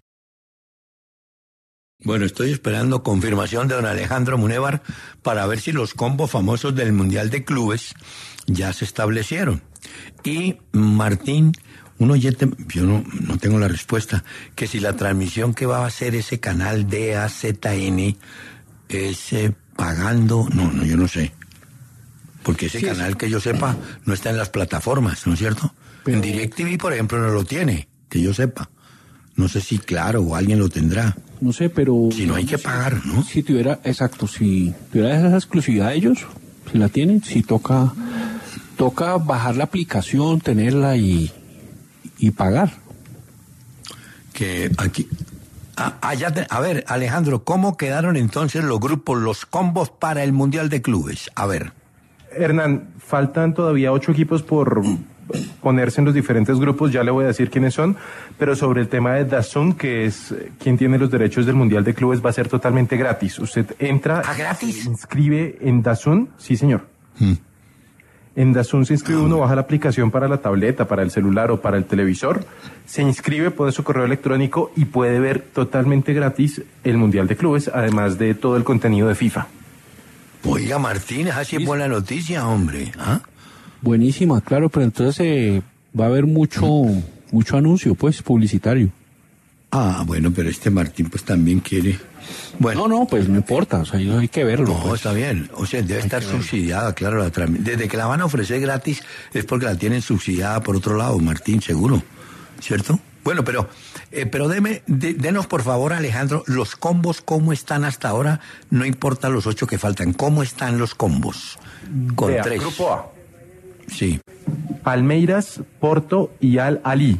Bueno, estoy esperando confirmación de don Alejandro Munévar para ver si los combos famosos del Mundial de Clubes ya se establecieron. Y Martín, un oyente, yo no tengo la respuesta, que si la transmisión que va a hacer ese canal DAZN es pagando, no, yo no sé. Porque ese
Sí,
canal, que yo sepa, no está en las plataformas, ¿no es cierto?
Pero-
En DirecTV, por ejemplo, no lo tiene, que yo sepa. No sé si Claro o alguien lo tendrá.
No sé, pero...
Si no hay que pagar, ¿no?
Si tuviera, exacto, si tuviera esa exclusividad de ellos, si la tienen, si toca bajar la aplicación, tenerla y pagar.
Que aquí... a ver, Alejandro, ¿cómo quedaron entonces los grupos, los combos para el Mundial de Clubes? A ver.
Hernán, faltan todavía 8 equipos por ponerse en los diferentes grupos, ya le voy a decir quiénes son, pero sobre el tema de DAZN, que es quien tiene los derechos del Mundial de Clubes, va a ser totalmente gratis. Usted entra,
¿Gratis?
se inscribe en DAZN, sí señor. En DAZN se inscribe uno, baja la aplicación para la tableta, para el celular o para el televisor, se inscribe, pone su correo electrónico y puede ver totalmente gratis el Mundial de Clubes, además de todo el contenido de FIFA.
Oiga, Martínez, así es buena noticia, hombre. ¿Ah?
Buenísima, claro, pero entonces va a haber mucho anuncio, pues, publicitario.
Ah, bueno, pero este Martín pues también quiere... Bueno,
No, pues no importa, o sea, hay que verlo.
no,
pues.
está bien. O sea, debe estar subsidiada, claro. Desde que la van a ofrecer gratis es porque la tienen subsidiada por otro lado, Martín, seguro. ¿Cierto? Bueno, pero denos por favor, Alejandro, los combos, ¿cómo están hasta ahora? No importa los 8 que faltan. ¿Cómo están los combos? Con
Vea,
3.
Grupo A.
Sí.
Palmeiras, Porto y Al-Ali,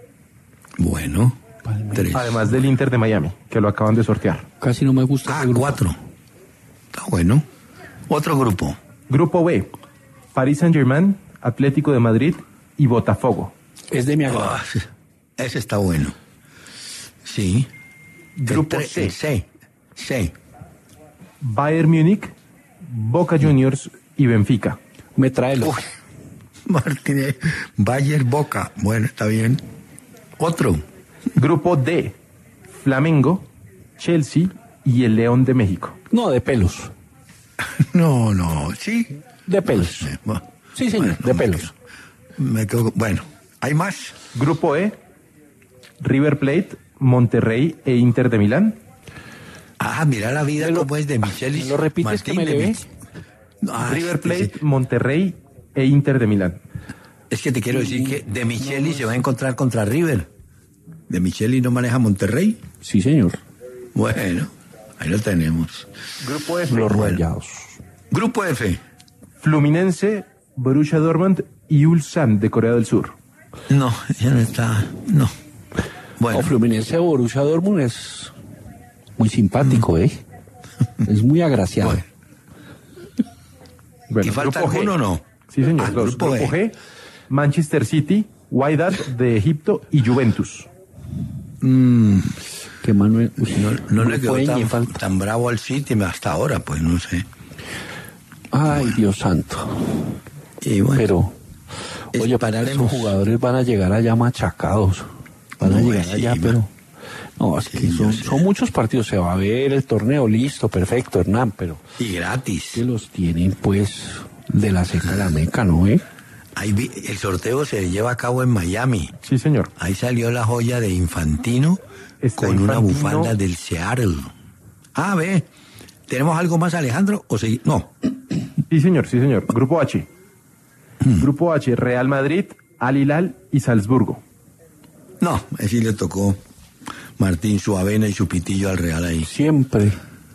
Bueno. 3.
además del Inter de Miami, que lo acaban de sortear.
Casi no me gusta. ese grupo.
4. Está bueno. Otro grupo.
Grupo B, Paris Saint-Germain, Atlético de Madrid y Botafogo.
Es de mi agrado.
Ah, ese está bueno. Sí.
Grupo
El C.
Bayern Múnich, Boca Juniors y Benfica.
Me trae
Uy, Martínez, Bayern, Boca. Bueno, está bien. Otro.
Grupo D, Flamengo, Chelsea y el León de México.
No, de pelos.
No, sí.
De pelos.
Bueno,
Sí, señor, de pelos.
me quedo, bueno, ¿hay más?
Grupo E, River Plate, Monterrey e Inter de Milán.
Ah, mira la vida como es de Michelis.
¿me lo repites que me
de
le ve?
River Plate, Monterrey e Inter de Milán.
Es que te quiero decir que de Michelis se va a encontrar contra River. De Michelis no maneja Monterrey.
Sí, señor.
Bueno, ahí lo tenemos.
Grupo F,
Los rayados.
Grupo F.
Fluminense, Borussia Dortmund y Ulsan de Corea del Sur.
No, ya no está. No. Bueno.
O Fluminense Borussia Dortmund es muy simpático, Es muy agraciado.
Bueno.
Bueno,
¿Y falta
grupo G.
alguno o no?
Sí, señor.
Ah,
Los
grupo
grupo
G.
G, Manchester City, Wydad de Egipto y Juventus.
Que Manuel...
No le quedó
Grupo Ñ,
tan bravo al City hasta ahora, pues no sé.
Ay, Dios santo.
Y bueno,
Pero, oye,
esperaremos.
esos jugadores van a llegar allá machacados. Van a
No,
llegar
sí,
allá,
va.
pero... No, es
Sí,
que
yo sé.
son muchos partidos. Se va a ver el torneo, listo, perfecto, Hernán, pero
Y gratis.
que los tienen, pues, de la seca a la meca, ¿no,
El sorteo se lleva a cabo en Miami.
Sí, señor.
Ahí salió la joya de Infantino
Está
con una
Infantino.
bufanda del Seattle. Ah, ve. ¿Tenemos algo más, Alejandro? ¿O sí? No.
Sí, señor, sí, señor. Grupo H. Grupo H, Real Madrid, Al Hilal y Salzburgo.
No, así le tocó Martín su avena y su pitillo al Real ahí.
Siempre.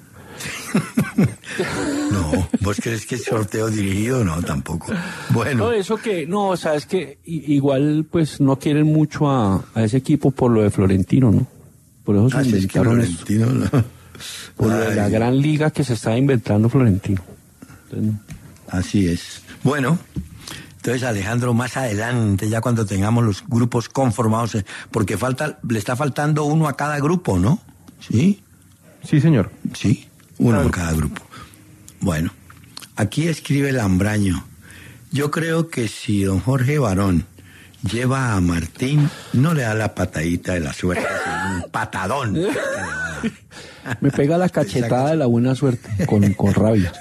No, ¿vos crees que es sorteo dirigido? No, tampoco. Bueno,
No, eso que, no, sabes que igual, pues, no quieren mucho a ese equipo por lo de Florentino, ¿no? Por eso se
así es que
inventaron eso.
Florentino, no.
Por lo de la
Ay,
gran liga que se está inventando Florentino. Entonces,
así es. Bueno, entonces Alejandro, más adelante, ya cuando tengamos los grupos conformados, porque le está faltando uno a cada grupo, ¿no? ¿Sí?
Sí, señor.
Sí, uno
Cada
en
grupo.
cada grupo. Bueno, aquí escribe Lambraño. Yo creo que si don Jorge Barón lleva a Martín, no le da la patadita de la suerte, sino un patadón. que le va a dar.
me pega la cachetada de la buena suerte con rabia.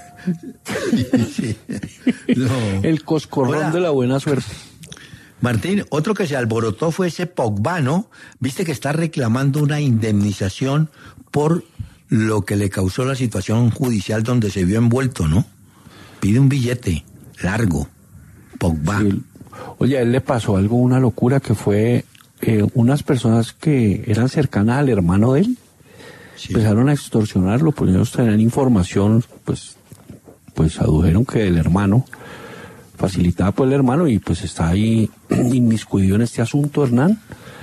Sí. No.
El coscorrón
Hola.
de la buena suerte.
Martín, otro que se alborotó fue ese Pogba, ¿no? Viste que está reclamando una indemnización por lo que le causó la situación judicial donde se vio envuelto, ¿no? Pide un billete largo. Pogba.
Sí. Oye, a él le pasó algo, una locura, que fue unas personas que eran cercanas al hermano de él,
Sí.
empezaron a extorsionarlo, pues ellos tenían información, pues adujeron que el hermano, facilitaba por el hermano, y pues está ahí inmiscuido en este asunto, Hernán,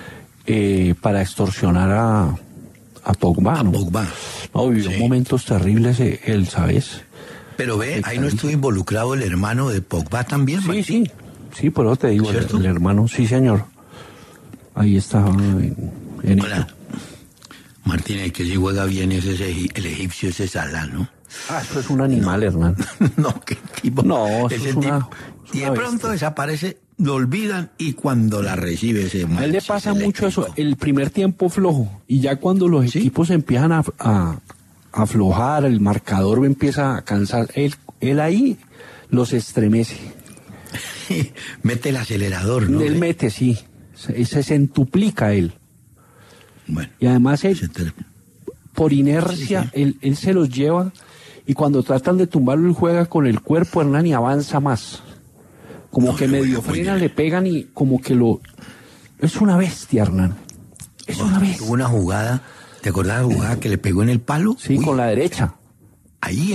para extorsionar a Pogba, ¿no?
Pogba.
No, vivió
Sí.
momentos terribles él, ¿sabes?
Pero ve, ahí no estuvo involucrado el hermano de Pogba también,
Sí,
Martín.
sí, por eso te digo,
¿Cierto?
el hermano, sí, señor. Ahí estaba en
Hola.
esto.
Martín, el que sí juega bien es el egipcio, ese Salah, ¿no?
Ah, eso es un animal, Hernán.
No, qué tipo.
No, eso
Ese
es una
Y de pronto
bestia.
desaparece, lo olvidan y cuando la recibe ese
A él le
sí,
pasa
es
mucho eso,
eléctrico.
el primer tiempo flojo, y ya cuando los
¿Sí?
equipos empiezan a aflojar, el marcador empieza a cansar, él ahí los estremece.
Mete el acelerador, ¿no?
Él mete, sí, se centuplica él.
Bueno,
Y además él,
se ter-
por inercia, él se los lleva, y cuando tratan de tumbarlo, él juega con el cuerpo, Hernán, y avanza más. Como
No,
que
lo
medio
juega muy
frena,
bien.
le pegan y como que lo... Es una bestia, Hernán. Es una bestia.
Tuvo una jugada, ¿te acordás de la jugada que le pegó en el palo?
Sí,
Uy,
con la derecha.
Ahí,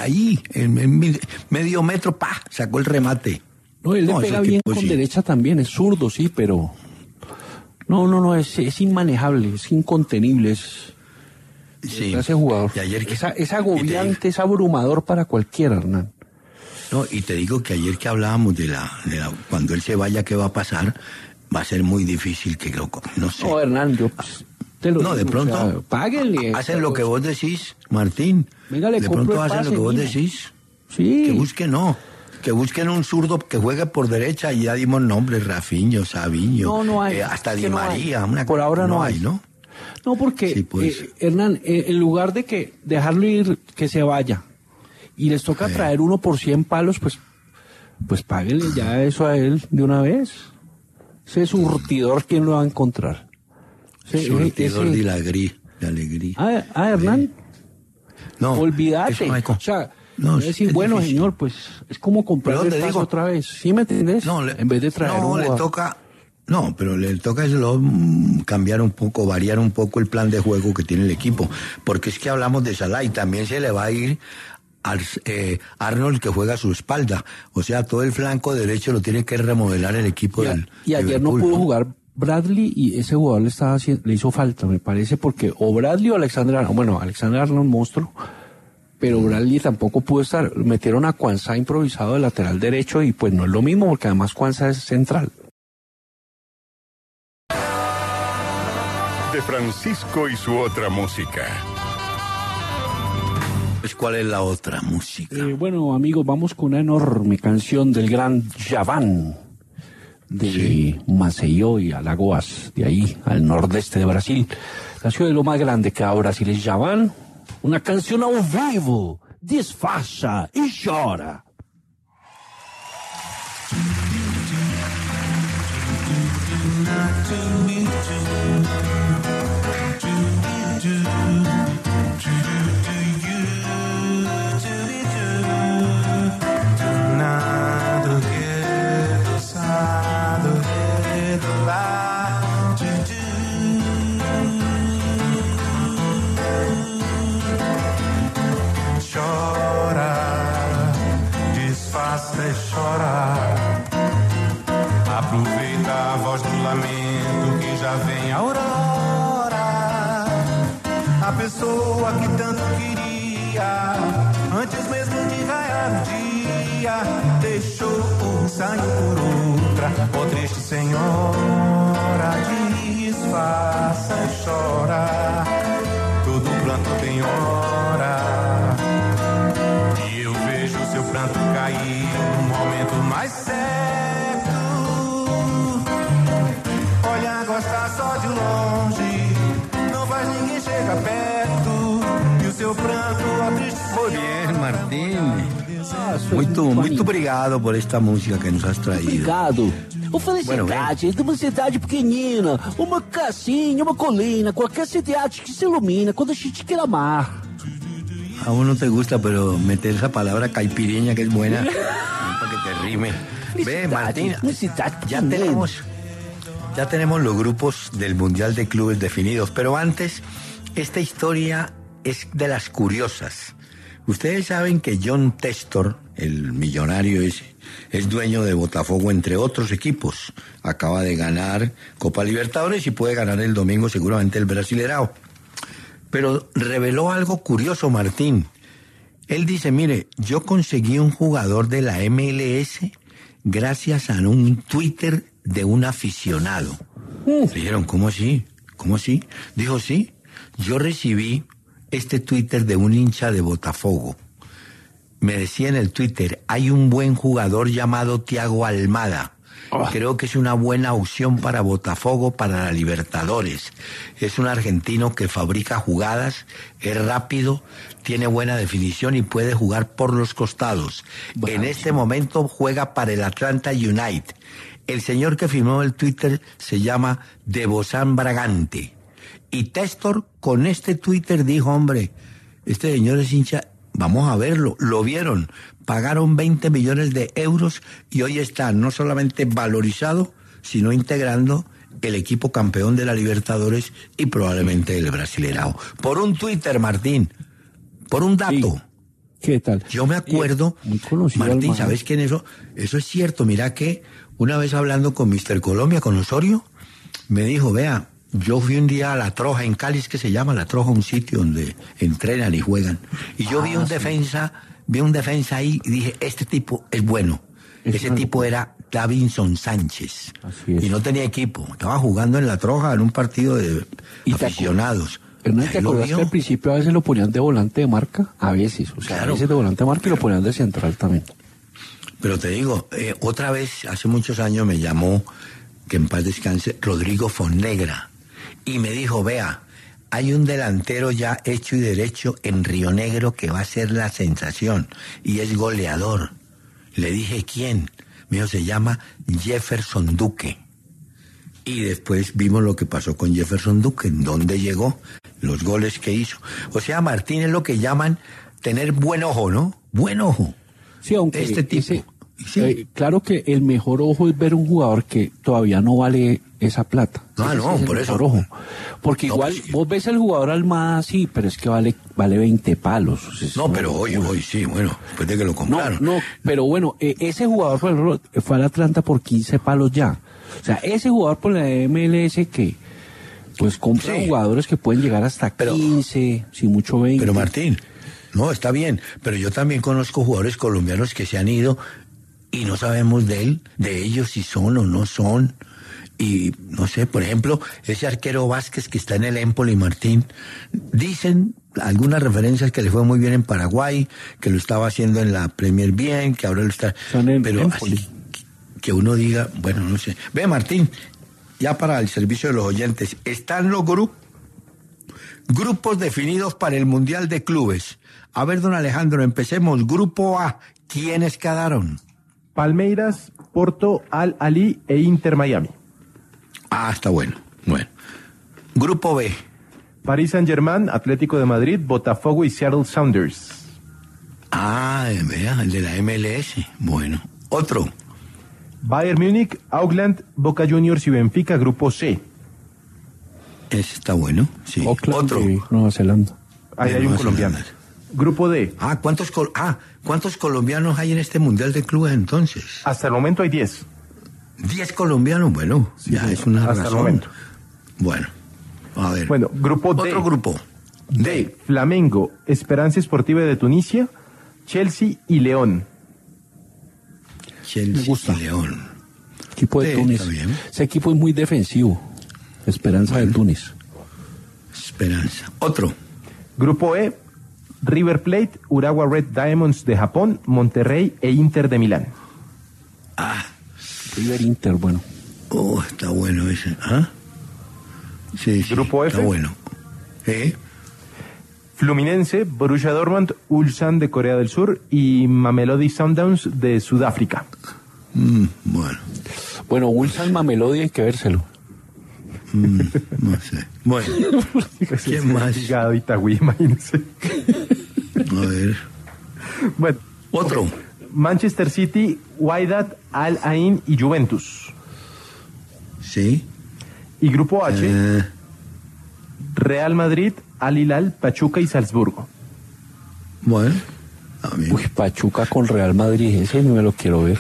en medio metro, ¡pa! Sacó el remate.
No, él le
No,
pega
ese
bien
tipo
con
sí.
derecha también, es zurdo, sí, pero... No, es inmanejable, es incontenible, es...
Sí.
Ese jugador.
Y ayer que-
Es agobiante, es abrumador para cualquiera, Hernán.
No, y te digo que ayer que hablábamos de la cuando él se vaya, ¿qué va a pasar? Va a ser muy difícil que lo... No sé.
No, Hernán, yo pues, te lo
No, de
digo,
pronto
o sea, páguenle.
hacen lo que vos decís, Martín.
Venga, le
de
compro
pronto
el
hacen lo
pase,
que vos
mira.
decís.
Sí.
Que busquen un zurdo que juegue por derecha y ya dimos nombres, Rafinho, Savinho,
No hay.
hasta
Es
Di
que no hay.
María.
Por ahora no hay.
¿no?
No, porque,
Sí, pues.
Hernán, en lugar de que dejarlo ir, que se vaya, y les toca traer uno por 100 palos, pues páguenle ya eso a él de una vez. Ese surtidor, ¿quién lo va a encontrar?
Surtidor
ese-
de alegría.
Hernán,
No,
olvídate.
eso no hay
O sea,
no,
decir,
es
bueno,
difícil.
señor, pues es como comprar
Pero
el
te
paso
digo-
otra vez. ¿Sí me entiendes? En vez de traer
no,
un
le
jugador.
toca. No, pero le toca cambiar un poco, variar un poco el plan de juego que tiene el equipo. Porque es que hablamos de Salah y también se le va a ir Arnold, que juega a su espalda. O sea, todo el flanco derecho lo tiene que remodelar el equipo del
Y ayer no
Liverpool,
pudo jugar Bradley y ese jugador le hizo falta, me parece, porque o Bradley o Alexander Arnold. Bueno, Alexander Arnold, monstruo, pero Bradley tampoco pudo estar. Metieron a Cuanza improvisado de lateral derecho y pues no es lo mismo, porque además Cuanza es central.
De Francisco y su otra música.
Pues, ¿cuál es la otra música?
Bueno, amigos, vamos con una enorme canción del gran Djavan, de Maceió y Alagoas, de ahí al nordeste de Brasil. La ciudad de lo más grande que a Brasil es Djavan. Una canción ao vivo, desfacha y chora.
Aproveita a voz do lamento que já vem a aurora. A pessoa que tanto queria, antes mesmo de raiar o dia, deixou um sonho por outra. Ó triste senhora, disfarça e chora. Todo pranto tem hora. E eu vejo seu pranto cair no momento mais certo. Olha, gosta só de longe, não faz ninguém chegar perto. E o seu pranto a triste.
Muy bien, Martín. Muito obrigado por esta música que nos has traído.
Obrigado. Uma felicidade, de uma cidade pequenina, uma casinha, uma colina, qualquer cidade que se ilumina quando a gente quer amar.
A uno te gusta, pero meter esa palabra caipirinha que es buena para que te rime. Ve, Martín, ya tenemos los grupos del Mundial de Clubes definidos, pero antes, esta historia es de las curiosas. Ustedes saben que John Testor, el millonario ese, es dueño de Botafogo, entre otros equipos. Acaba de ganar Copa Libertadores y puede ganar el domingo seguramente el Brasileirao. Pero reveló algo curioso, Martín. Él dice, mire, yo conseguí un jugador de la MLS gracias a un Twitter de un aficionado. Le dijeron, ¿cómo así? ¿Cómo así? Dijo, sí, yo recibí este Twitter de un hincha de Botafogo. Me decía en el Twitter, hay un buen jugador llamado Thiago Almada. Creo que es una buena opción para Botafogo, para la Libertadores. Es un argentino que fabrica jugadas, es rápido, tiene buena definición y puede jugar por los costados. En este momento juega para el Atlanta United. El señor que firmó el Twitter se llama Debosan Bragante. Y Testor con este Twitter dijo, hombre, este señor es hincha, vamos a verlo. Lo vieron, pagaron 20 millones de euros y hoy está no solamente valorizado, sino integrando el equipo campeón de la Libertadores y probablemente el Brasileirao. Por un Twitter, Martín, por un dato.
Sí. ¿Qué tal?
Yo me acuerdo, Martín, ¿sabes quién es eso? Eso es cierto, mira que una vez hablando con Mr. Colombia, con Osorio, me dijo, vea, yo fui un día a La Troja, en Cali, que se llama La Troja, un sitio donde entrenan y juegan. Y yo vi un defensa ahí y dije, este tipo es bueno. Ese tipo era Davinson Sánchez. Y no tenía equipo. Estaba jugando en La Troja en un partido de aficionados.
¿No te acuerdas que al principio a veces lo ponían de volante de marca? A veces, o sea, claro, a veces de volante de marca y lo ponían de central también.
Pero te digo, otra vez, hace muchos años me llamó, que en paz descanse, Rodrigo Fonnegra. Y me dijo, vea, hay un delantero ya hecho y derecho en Río Negro que va a ser la sensación y es goleador. Le dije, ¿quién? Me dijo, se llama Jefferson Duque. Y después vimos lo que pasó con Jefferson Duque, en dónde llegó, los goles que hizo. O sea, Martín, es lo que llaman tener buen ojo, ¿no? Buen ojo.
Sí, aunque
este tipo. Sí.
Claro que el mejor ojo es ver un jugador que todavía no vale esa plata.
Ah,
Ese
no,
es el
por eso.
mejor ojo. Porque
No,
igual
pues sí.
vos ves el jugador Almada, sí, pero es que vale 20 palos. Es
No,
una
pero
locura.
hoy sí, bueno, después de que lo
No,
compraron.
no, pero bueno, ese jugador por ejemplo, fue al Atlanta por 15 palos ya. O sea, ese jugador por la MLS que pues compra
Sí.
jugadores que pueden llegar hasta
Pero-
15, si mucho 20.
Pero Martín, no, está bien, pero yo también conozco jugadores colombianos que se han ido y no sabemos de ellos si son o no son. Y no sé, por ejemplo, ese arquero Vázquez que está en el Empoli, Martín, dicen algunas referencias que le fue muy bien en Paraguay, que lo estaba haciendo en la Premier bien, que ahora lo está...
Son en
pero
Empoli.
así que uno diga, bueno, no sé. Ve, Martín, ya para el servicio de los oyentes, están los grupos definidos para el Mundial de Clubes. A ver, don Alejandro, empecemos. Grupo A, ¿quiénes quedaron?
Palmeiras, Porto, Al-Ali e Inter Miami.
Ah, está bueno. Bueno. Grupo B.
Paris Saint-Germain, Atlético de Madrid, Botafogo y Seattle Sounders.
Ah, vea, el de la MLS. Bueno. Otro.
Bayern Múnich, Auckland, Boca Juniors y Benfica, Grupo C.
Ese está bueno. Sí.
Oakland
Otro.
y Nueva Zelanda.
Ahí
De
hay un
Nueva
colombiano.
Zelanda.
Grupo D.
¿Cuántos colombianos hay en este Mundial de Clubes entonces?
Hasta el momento hay 10.
10 colombianos, bueno, ya
señor.
es una
Hasta el
razón.
momento.
Bueno, a ver.
Bueno, grupo D.
Otro grupo.
D. Flamengo, Esperanza Esportiva de Tunisia, Chelsea y León.
Chelsea
Me gusta.
y León.
Equipo de
Sí,
Túnez.
está bien.
Ese equipo es muy defensivo. Esperanza de Túnez.
Esperanza. Otro.
Grupo E. River Plate, Urawa Red Diamonds de Japón, Monterrey e Inter de Milán.
Ah,
River Inter, bueno.
oh, está bueno ese. ¿Ah? Sí, sí.
Grupo F.
Está bueno.
Fluminense, Borussia Dortmund, Ulsan de Corea del Sur y Mamelodi Sundowns de Sudáfrica.
Bueno,
Bueno, Ulsan Mamelodi hay que vérselo.
no sé. Bueno, ¿quién más?
Ligado Itagüí, imagínense.
A ver.
Bueno,
Otro.
Manchester City, Wydad, Al Ain y Juventus.
Sí.
Y Grupo H,
Eh,
Real Madrid, Al Hilal, Pachuca y Salzburgo.
bueno, también.
Uy, Pachuca con Real Madrid, ese no me lo quiero ver.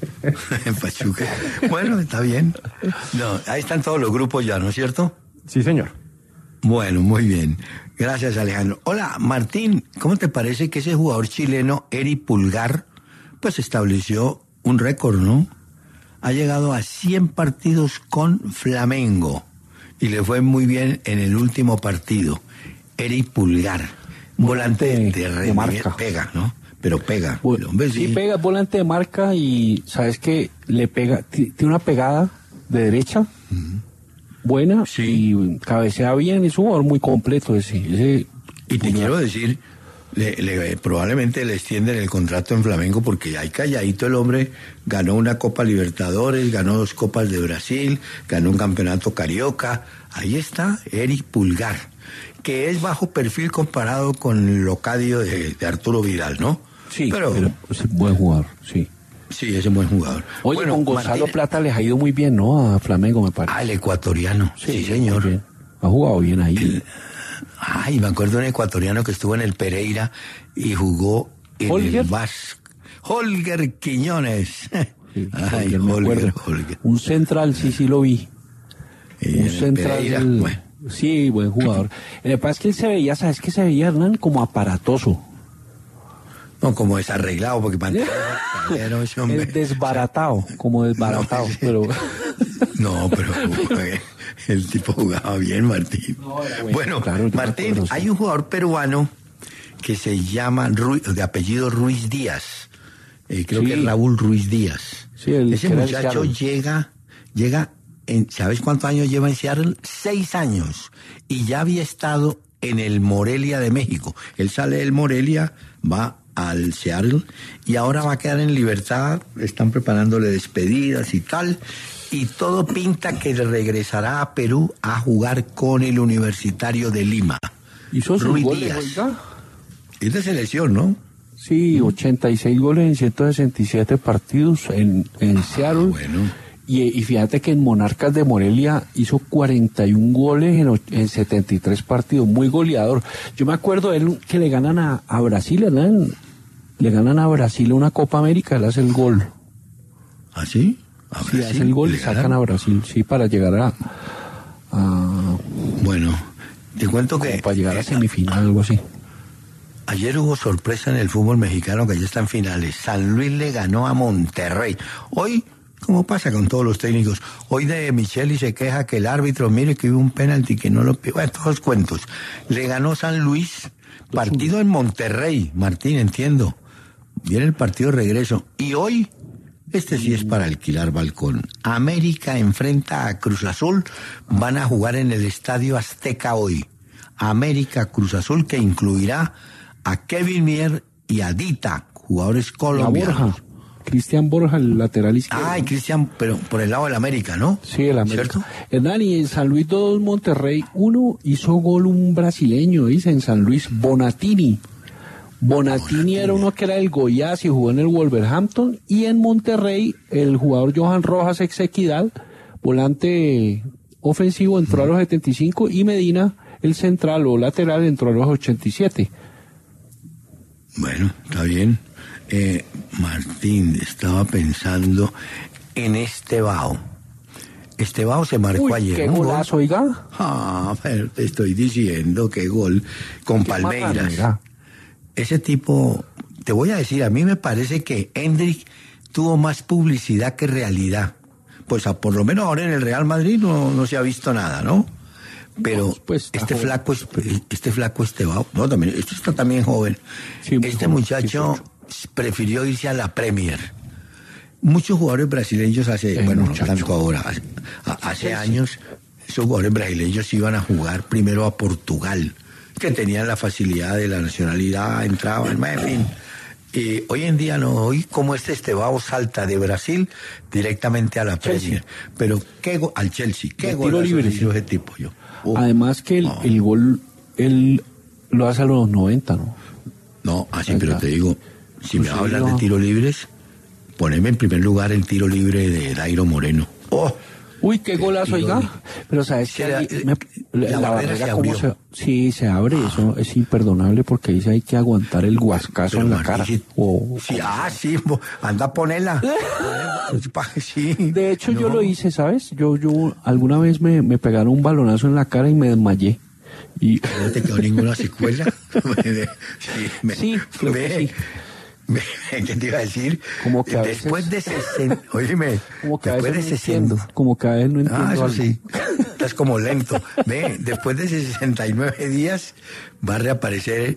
En Pachuca. Bueno, está bien. No, ahí están todos los grupos ya, ¿no es cierto?
Sí, señor.
Bueno, muy bien. Gracias, Alejandro. Hola, Martín, ¿cómo te parece que ese jugador chileno, Eri Pulgar, pues estableció un récord, ¿no? Ha llegado a 100 partidos con Flamengo y le fue muy bien en el último partido. Eri Pulgar, volante de
de marca.
pega, ¿no? Pero pega.
Bueno,
El hombre
sí pega, volante de marca y sabes que le pega, tiene una pegada de derecha buena
Sí.
y cabecea bien, es un jugador muy completo ese
Y te
Pulgar.
quiero decir, probablemente le extienden el contrato en Flamengo porque ahí calladito el hombre ganó una Copa Libertadores, ganó 2 Copas de Brasil, ganó un campeonato carioca. Ahí está Eric Pulgar, que es bajo perfil comparado con el Locadio de Arturo Vidal, ¿no?
Sí,
pero
es un buen jugador, sí.
sí, es un buen jugador.
Oye,
Bueno,
con Gonzalo
Martín-
Plata les ha ido muy bien, ¿no? A Flamengo, me parece.
Ah, el ecuatoriano. Sí,
muy
señor.
bien. Ha jugado bien ahí.
Ay, me acuerdo de un ecuatoriano que estuvo en el Pereira y jugó en
¿Holger?
el Vasco. Holger Quiñones.
Sí,
Ay,
me acuerdo.
Holger.
Un central, sí lo vi.
Y en
Un
el
central.
Pereira, bueno.
Sí, buen jugador. Lo que pasa es que él se veía, ¿sabes qué se veía, Hernán? Como aparatoso.
No, como desarreglado, porque pantalla ese hombre.
El desbaratado, como desbaratado,
No,
pero...
No, pero el tipo jugaba bien, Martín.
No, era bueno.
Bueno,
Claro, yo me
Martín,
acuerdo, sí.
hay un jugador peruano que se llama de apellido Ruiz Díaz. Creo
Sí.
que es Raúl Ruiz Díaz.
Sí, el
Ese
que era de
muchacho llega ¿sabes cuántos años lleva en Seattle? 6 años. Y ya había estado en el Morelia de México. Él sale del Morelia, va al Seattle y ahora va a quedar en libertad. Están preparándole despedidas y tal. Y todo pinta que regresará a Perú a jugar con el Universitario de Lima.
Hizo sus
Ruiz
goles,
Díaz.
oiga.
Es de selección, ¿no?
Sí, 86 goles en 167 partidos en Seattle.
Bueno.
Y fíjate que en Monarcas de Morelia hizo 41 goles en 73 partidos, muy goleador. Yo me acuerdo de él que le ganan a Brasil, ¿verdad? Le ganan a Brasil una Copa América, él hace el gol.
¿Ah, sí?
Sí, hace el gol y sacan a Brasil, sí, para llegar a
Bueno, te cuento que...
para llegar a semifinal, algo así.
Ayer hubo sorpresa en el fútbol mexicano, que ya está en finales. San Luis le ganó a Monterrey. Hoy, como pasa con todos los técnicos, hoy de Micheli se queja que el árbitro, mire que hubo un penalti que no lo pidió. Bueno, todos cuentos. Le ganó San Luis, partido en Monterrey, Martín, entiendo. Viene el partido de regreso. Y hoy, este sí es para alquilar balcón. América enfrenta a Cruz Azul. Van a jugar en el Estadio Azteca hoy. América Cruz Azul, que incluirá a Kevin Mier y a Dita, jugadores colombianos.
Cristian Borja, el lateral izquierdo.
Ah, y Cristian, pero por el lado del América, ¿no?
Sí, el América.
¿Cierto?
Hernán, y en San Luis 2, Monterrey 1, hizo gol un brasileño, dice, en San Luis, Bonatini. Bonatini era uno que era del Goiás y jugó en el Wolverhampton, y en Monterrey, el jugador Johan Rojas, ex Equidad, volante ofensivo, entró a los 75, y Medina, el central o lateral, entró a los 87.
Bueno, está bien. Martín, estaba pensando en Estevao. Estevao se marcó ayer.
¿Qué golazo, oiga?
Ah, pero te estoy diciendo que gol con Palmeiras. Ese tipo, te voy a decir, a mí me parece que Hendrik tuvo más publicidad que realidad. Pues por lo menos ahora en el Real Madrid no se ha visto nada, ¿no? Pero
pues,
este flaco Estevao, no, también, este está también joven.
Sí,
este
joven,
muchacho prefirió irse a la Premier. Muchos jugadores brasileños no tanto ahora, hace años, esos jugadores brasileños iban a jugar primero a Portugal, que tenían la facilidad de la nacionalidad, entraban, en fin. Y hoy en día no, hoy como Estevao salta de Brasil directamente a la Premier. Pero al Chelsea, qué gol hizo ese tipo yo.
Además que el gol, él lo hace a los 90, ¿no?
No, así, pero te digo, si me vas a hablar de tiro libres, poneme en primer lugar el tiro libre de Dairo Moreno. ¡Oh!
Uy, qué golazo, oiga. Pero sabes que la barrera se abrió. Sí, se abre, eso es imperdonable porque dice hay que aguantar el guascazo en la cara.
Sí, anda a ponerla. Sí.
De hecho, yo lo hice, ¿sabes? Yo alguna vez me pegaron un balonazo en la cara y me desmayé. Y
¿no te quedó ninguna secuela?
Sí.
¿Qué te iba a decir?
Como que
después de 60, oíme,
como que
después de 60,
como que a veces no entiendo
eso
algo.
sí, estás como lento. Después de 69 días va a reaparecer,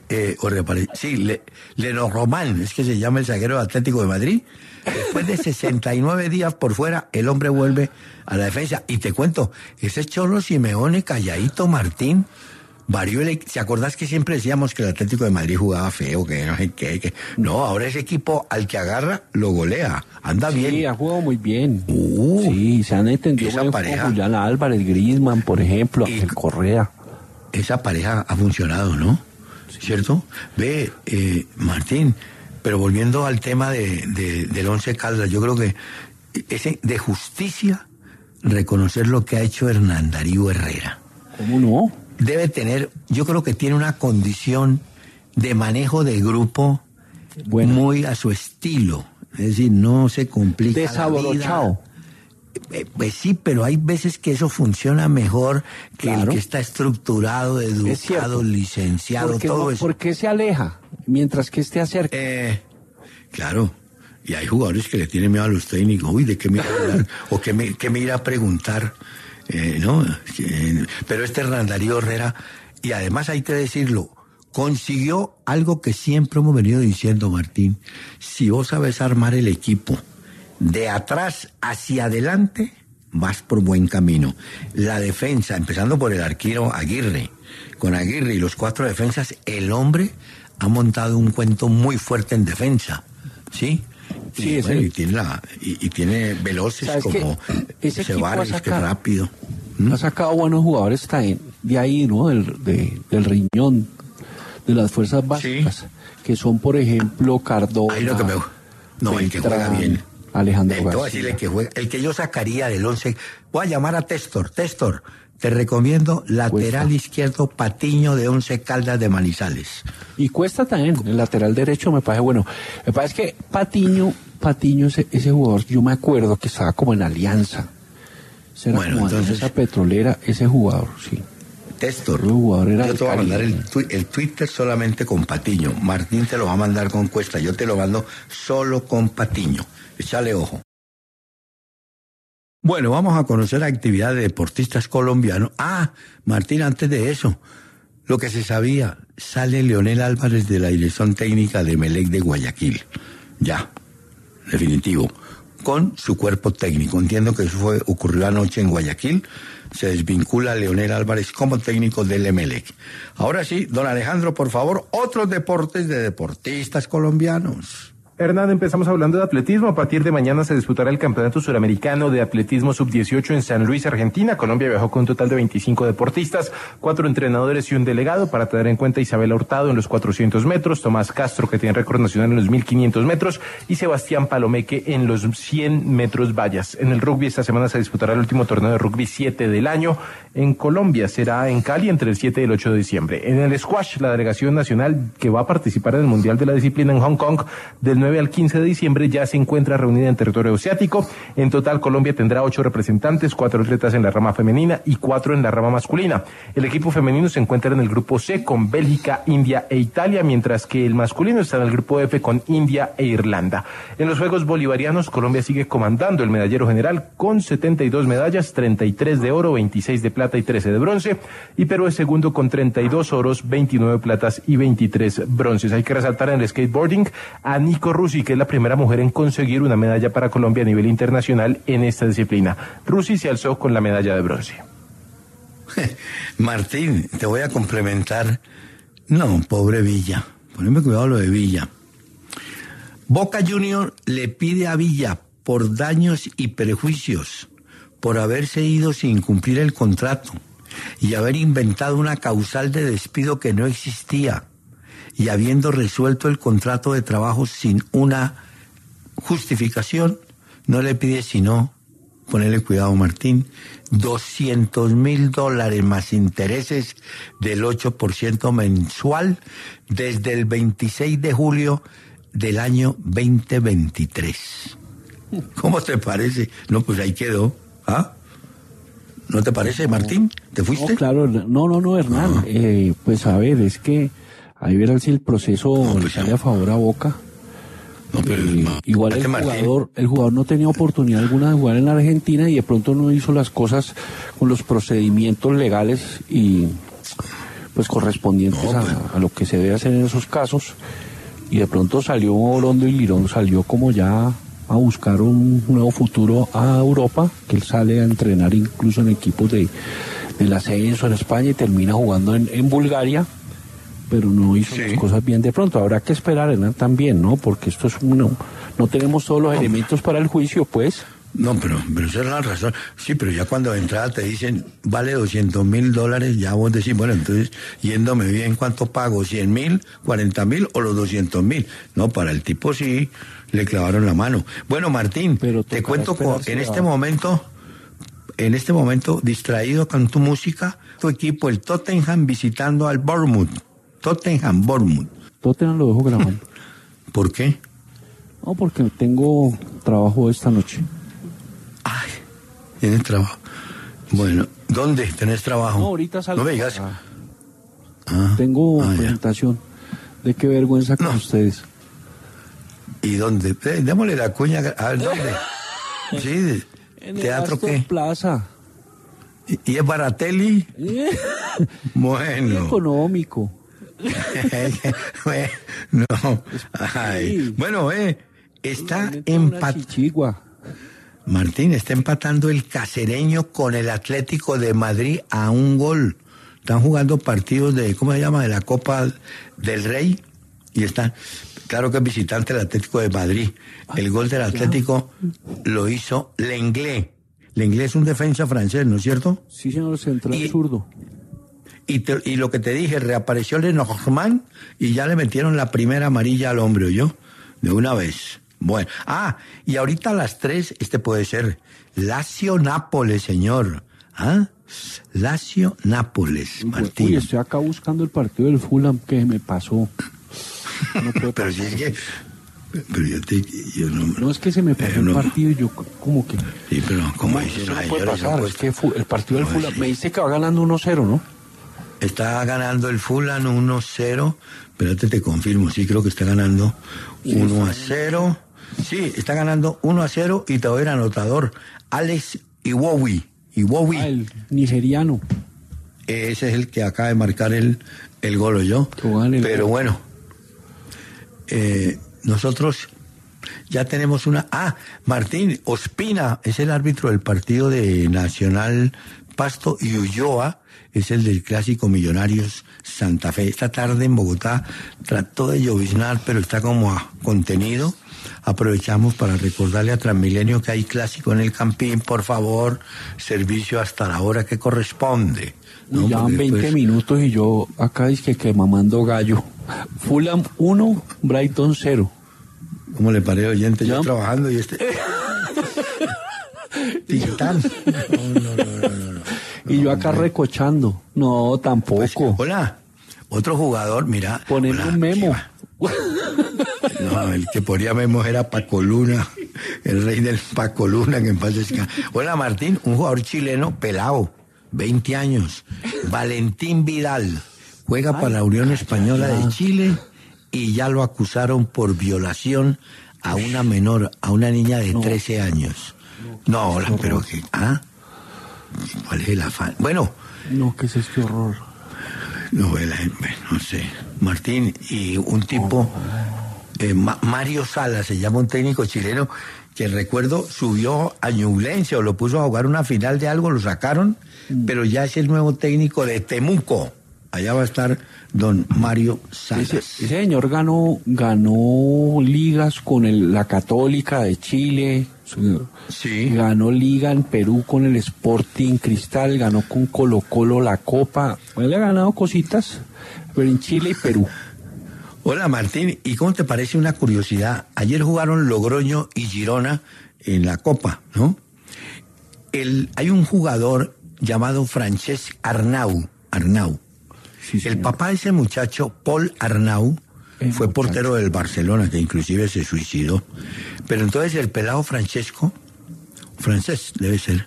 Lenormand, es que se llama el zaguero Atlético de Madrid. Después de 69 días por fuera, el hombre vuelve a la defensa. Y te cuento, ese Cholo Simeone calladito, Martín, varió ¿te acordás que siempre decíamos que el Atlético de Madrid jugaba feo, que no sé qué? No, ahora ese equipo al que agarra lo golea, anda bien.
Sí, ha jugado muy bien. Sí, se han entendido
esa pareja,
Julián Álvarez, Griezmann, por ejemplo, el Correa.
Esa pareja ha funcionado, ¿no? Sí. ¿Cierto? Martín, pero volviendo al tema del Once Caldas, yo creo que es de justicia reconocer lo que ha hecho Hernán Darío Herrera.
¿Cómo no?
Debe tener, yo creo que tiene una condición de manejo de grupo muy a su estilo. Es decir, no se complica
desabrochado.
Pues sí, pero hay veces que eso funciona mejor que el que está estructurado, educado, licenciado, todo eso.
¿Por qué se aleja mientras que esté acerca?
Claro. Y hay jugadores que le tienen miedo a los técnicos. Uy, ¿de qué me irá a hablar? ¿O qué me irá a preguntar? ¿No? Pero Hernán Darío Herrera, y además hay que decirlo, consiguió algo que siempre hemos venido diciendo, Martín. Si vos sabes armar el equipo de atrás hacia adelante, vas por buen camino. La defensa, empezando por el arquero Aguirre, con Aguirre y los 4 defensas, el hombre ha montado un cuento muy fuerte en defensa, ¿sí?
Sí,
y tiene veloces como Ceballos, que es rápido.
Ha sacado buenos jugadores de ahí, ¿no? Del riñón. de las fuerzas básicas, que son, por ejemplo, Cardona,
Ahí lo que me... No, el que juega bien.
Alejandro
Te voy a
García.
decir el que yo sacaría del 11. Voy a llamar a Téstor. Téstor, te recomiendo lateral izquierdo Patiño de 11 Caldas de Manizales.
Y Cuesta también, el lateral derecho me parece bueno. Me parece que Patiño ese jugador, yo me acuerdo que estaba como en Alianza. Será
Bueno,
como
entonces-
Alianza Petrolera, ese jugador, sí.
Téstor,
El jugador era
yo
del
te voy a mandar
Caribe.
el Twitter solamente con Patiño. Martín te lo va a mandar con Cuesta. Yo te lo mando solo con Patiño. Échale ojo. Bueno, vamos a conocer la actividad de deportistas colombianos. Martín, antes de eso, lo que se sabía, sale Leonel Álvarez de la dirección técnica de Emelec de Guayaquil. Ya, definitivo. Con su cuerpo técnico. Entiendo que eso ocurrió anoche en Guayaquil. Se desvincula a Leonel Álvarez como técnico del Emelec. Ahora sí, don Alejandro, por favor, otros deportes de deportistas colombianos.
Hernán, empezamos hablando de atletismo. A partir de mañana se disputará el Campeonato Suramericano de Atletismo Sub-18 en San Luis, Argentina. Colombia viajó con un total de 25 deportistas, 4 entrenadores y un delegado, para tener en cuenta Isabela Hurtado en los 400 metros, Tomás Castro, que tiene récord nacional en los 1500 metros, y Sebastián Palomeque en los 100 metros vallas. En el rugby, esta semana se disputará el último torneo de rugby 7 del año en Colombia. Será en Cali entre el 7 y el 8 de diciembre. En el squash, la delegación nacional que va a participar en el Mundial de la Disciplina en Hong Kong del 9 al 15 de diciembre ya se encuentra reunida en territorio asiático. En total, Colombia tendrá 8 representantes, 4 atletas en la rama femenina y 4 en la rama masculina. El equipo femenino se encuentra en el grupo C con Bélgica, India e Italia, mientras que el masculino está en el grupo F con India e Irlanda. En los Juegos Bolivarianos, Colombia sigue comandando el medallero general con 72 medallas, 33 de oro, 26 de plata y 13 de bronce, y Perú es segundo con 32 oros, 29 platas y 23 bronces. Hay que resaltar en el skateboarding a Nico Rusi, que es la primera mujer en conseguir una medalla para Colombia a nivel internacional en esta disciplina. Rusi se alzó con la medalla de bronce.
Martín, te voy a complementar. No, pobre Villa. Poneme cuidado lo de Villa. Boca Junior le pide a Villa por daños y perjuicios, por haberse ido sin cumplir el contrato y haber inventado una causal de despido que no existía, y habiendo resuelto el contrato de trabajo sin una justificación, no le pide sino, ponele cuidado Martín, $200,000 más intereses del 8% mensual desde el 26 de julio del año 2023. ¿Cómo te parece? No, pues ahí quedó. ¿No te parece, Martín? ¿Te fuiste?
No, claro, no, Hernán. Pues a ver, es que ahí verán si el proceso le sale a favor a Boca.
No, pero
Igual el jugador no tenía oportunidad alguna de jugar en la Argentina y de pronto no hizo las cosas con los procedimientos legales y pues correspondientes a lo que se debe hacer en esos casos, y de pronto salió Orondo y Lirón, salió como ya a buscar un nuevo futuro a Europa, que él sale a entrenar incluso en equipos del ascenso en España y termina jugando en Bulgaria, pero no hizo las cosas bien de pronto. Habrá que esperar, Hernán, también, ¿no? Porque esto es no tenemos todos los elementos para el juicio, pues.
No, pero esa es la razón. Sí, pero ya cuando de entrada te dicen, vale $200,000, ya vos decís, bueno, entonces, yéndome bien, ¿cuánto pago? ¿100,000, 40,000 o los 200,000? No, para el tipo sí le clavaron la mano. Bueno, Martín,
pero
te cuento en este momento, distraído con tu música, tu equipo, el Tottenham, visitando al Bournemouth. Tottenham
Lo dejo grabando.
¿Por qué?
No, porque tengo trabajo esta noche.
Ay, tienes trabajo. Bueno, ¿dónde tenés trabajo?
No, ahorita salgo.
No me digas.
Tengo
ya.
presentación. De qué vergüenza con ustedes.
¿Y dónde? Démosle la cuña. A ver, ¿dónde? Sí,
En el
¿teatro
Astor
qué?
Plaza.
¿Y es Baratelli? Bueno.
Económico.
No. Ay. Bueno, está empatando. Martín, está empatando el Cacereño con el Atlético de Madrid a 1 gol. Están jugando partidos de, ¿cómo se llama? De la Copa del Rey. Y están, claro que es visitante el Atlético de Madrid. El gol del Atlético lo hizo Lenglet. Lenglet es un defensa francés, ¿no es cierto?
Sí, señor, central zurdo.
Y lo que te dije, reapareció Lenormand y ya le metieron la primera amarilla al hombre, ¿oyó? De una vez. Bueno, y ahorita a las 3, puede ser Lazio-Nápoles, señor. ¿Ah? Lazio-Nápoles, Martín.
Uy, estoy acá buscando el partido del Fulham que me pasó. No puede
pero si es que... Pero yo no...
No, es que se me pasó el partido y yo como que...
Sí, pero como dice
eso
la
no puede
señora,
pasar, es que el partido del Fulham... Me dice que va ganando 1-0, ¿no?
Está ganando el Fulham 1-0. Espérate, te confirmo. Sí, creo que está ganando 1-0. Sí, está ganando 1-0 y te doy el anotador. Alex Iwobi.
El nigeriano.
Ese es el que acaba de marcar el gol, yo. Pero bueno, nosotros ya tenemos una... Martín Ospina es el árbitro del partido de Nacional Pasto y Ulloa es el del Clásico Millonarios Santa Fe. Esta tarde en Bogotá trató de lloviznar, pero está como contenido. Aprovechamos para recordarle a Transmilenio que hay clásico en el Campín, por favor, servicio hasta la hora que corresponde. ¿No?
Ya van 20 minutos y yo acá dije que mamando gallo. Fulham 1, Brighton 0.
¿Cómo le parece, oyente? Yo trabajando y Titán. No.
Y yo acá recochando. No, tampoco.
Pues, hola, otro jugador, mira.
Poner un memo.
No, el que ponía memos era Paco Luna, el rey del Paco Luna, que en paz descanse. Hola, Martín, un jugador chileno pelado, 20 años, Valentín Vidal, juega para la Unión Española de Chile y ya lo acusaron por violación a una menor, a una niña de 13 años. No, pero que... ¿Cuál es el afán? Bueno.
No, ¿qué es este horror?
No sé. Martín, y un tipo, Mario Sala, se llama un técnico chileno, que recuerdo subió a Ñublense o lo puso a jugar una final de algo, lo sacaron, pero ya es el nuevo técnico de Temuco. Allá va a estar don Mario Salas.
Ese señor ganó ligas con la Católica de Chile.
Sí.
Ganó liga en Perú con el Sporting Cristal, ganó con Colo-Colo la Copa. Él ha ganado cositas, pero en Chile y Perú.
Hola, Martín, ¿y cómo te parece una curiosidad? Ayer jugaron Logroño y Girona en la Copa, ¿no? Hay un jugador llamado Francesc Arnau. Sí, el papá de ese muchacho, Paul Arnau, fue portero del Barcelona, que inclusive se suicidó. Pero entonces el pelado francés debe ser,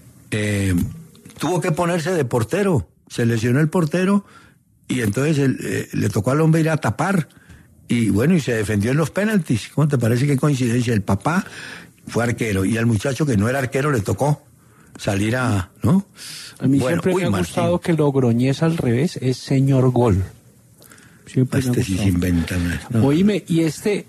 tuvo que ponerse de portero, se lesionó el portero y entonces le tocó al hombre ir a tapar y bueno, y se defendió en los penaltis. ¿Cómo te parece? Qué coincidencia, el papá fue arquero y al muchacho que no era arquero le tocó salir ¿no?
A mí siempre me ha gustado que Logroñés al revés es señor gol. Siempre
sí se inventa.
No. Oíme, y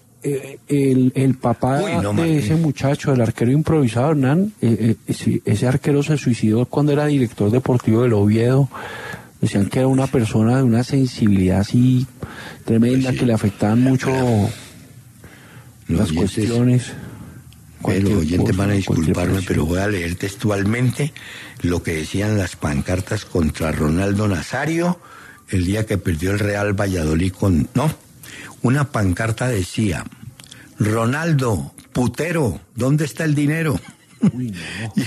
el papá de ese muchacho, el arquero improvisado, Hernán, ese arquero se suicidó cuando era director deportivo del Oviedo. Decían que era una persona de una sensibilidad así tremenda, que le afectaban mucho las cuestiones.
Los oyentes van a disculparme, pero voy a leer textualmente lo que decían las pancartas contra Ronaldo Nazario el día que perdió el Real Valladolid una pancarta decía: Ronaldo, putero, ¿dónde está el dinero?
Uy,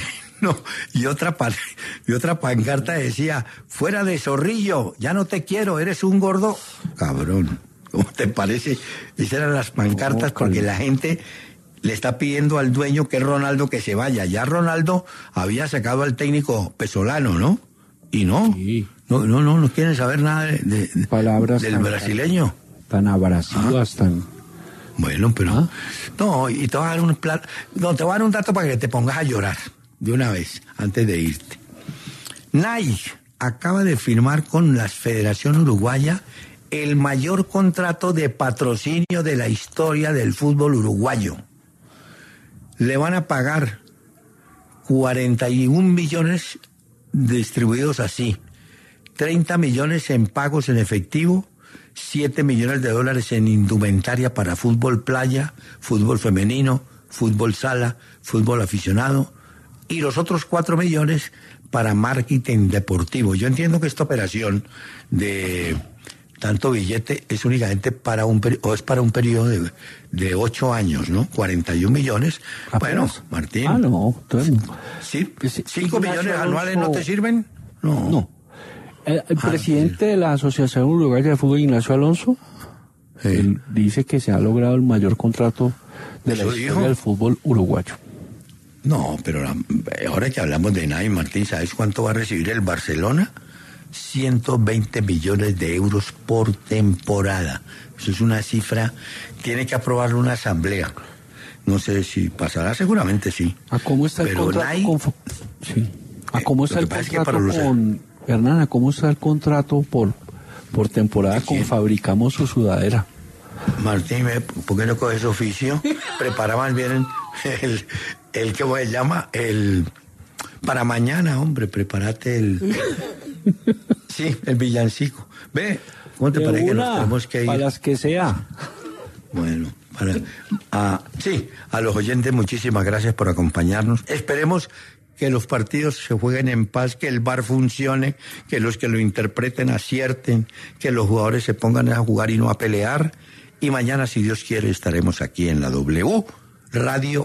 y otra pancarta decía: fuera de Zorrillo, ya no te quiero, eres un gordo cabrón. ¿Cómo te parece? Esas eran las pancartas porque la gente le está pidiendo al dueño, que es Ronaldo, que se vaya. Ya Ronaldo había sacado al técnico Pesolano, ¿no? Y no quieren saber nada de
palabras
del brasileño.
Tan abrasivas, tan...
Bueno, pero... No, y te voy a dar te voy a dar un dato para que te pongas a llorar de una vez, antes de irte. Nike acaba de firmar con la Federación Uruguaya el mayor contrato de patrocinio de la historia del fútbol uruguayo. Le van a pagar 41 millones distribuidos así, 30 millones en pagos en efectivo, 7 millones de dólares en indumentaria para fútbol playa, fútbol femenino, fútbol sala, fútbol aficionado, y los otros 4 millones para marketing deportivo. Yo entiendo que esta operación de tanto billete es únicamente para un periodo de 8 años, ¿no? 41 millones.
¿Apenas?
Bueno, Martín.
No, entonces,
¿Sí?
Pues,
5 millones
Ignacio
anuales
Alonso-
no te sirven?
No. El presidente de la Asociación Uruguaya de Fútbol, Ignacio Alonso,
Sí.
él dice que se ha logrado el mayor contrato de la
¿Eso
historia
dijo?
del fútbol uruguayo.
No, pero ahora que hablamos de Nai, Martín, ¿sabes cuánto va a recibir el Barcelona? 120 millones de euros por temporada. Eso es una cifra, tiene que aprobarlo una asamblea. No sé si pasará, seguramente sí.
¿A cómo está el
Pero
contrato
Nai-
con... Sí. ¿A cómo está
lo
el
que pasa es que
contrato
para los-
con... Hernán, ¿a cómo está el contrato por temporada
¿De
con
quién?
Fabricamos su Sudadera?
Martín, ¿por qué no coges oficio? Prepara más bien el que se llama el para mañana, hombre, prepárate sí, el villancico. Ve, ¿cómo te
De
parece que nos
una,
tenemos que ir?
para las que sea.
Bueno, a los oyentes, muchísimas gracias por acompañarnos. Esperemos que los partidos se jueguen en paz, que el VAR funcione, que los que lo interpreten acierten, que los jugadores se pongan a jugar y no a pelear. Y mañana, si Dios quiere, estaremos aquí en la W Radio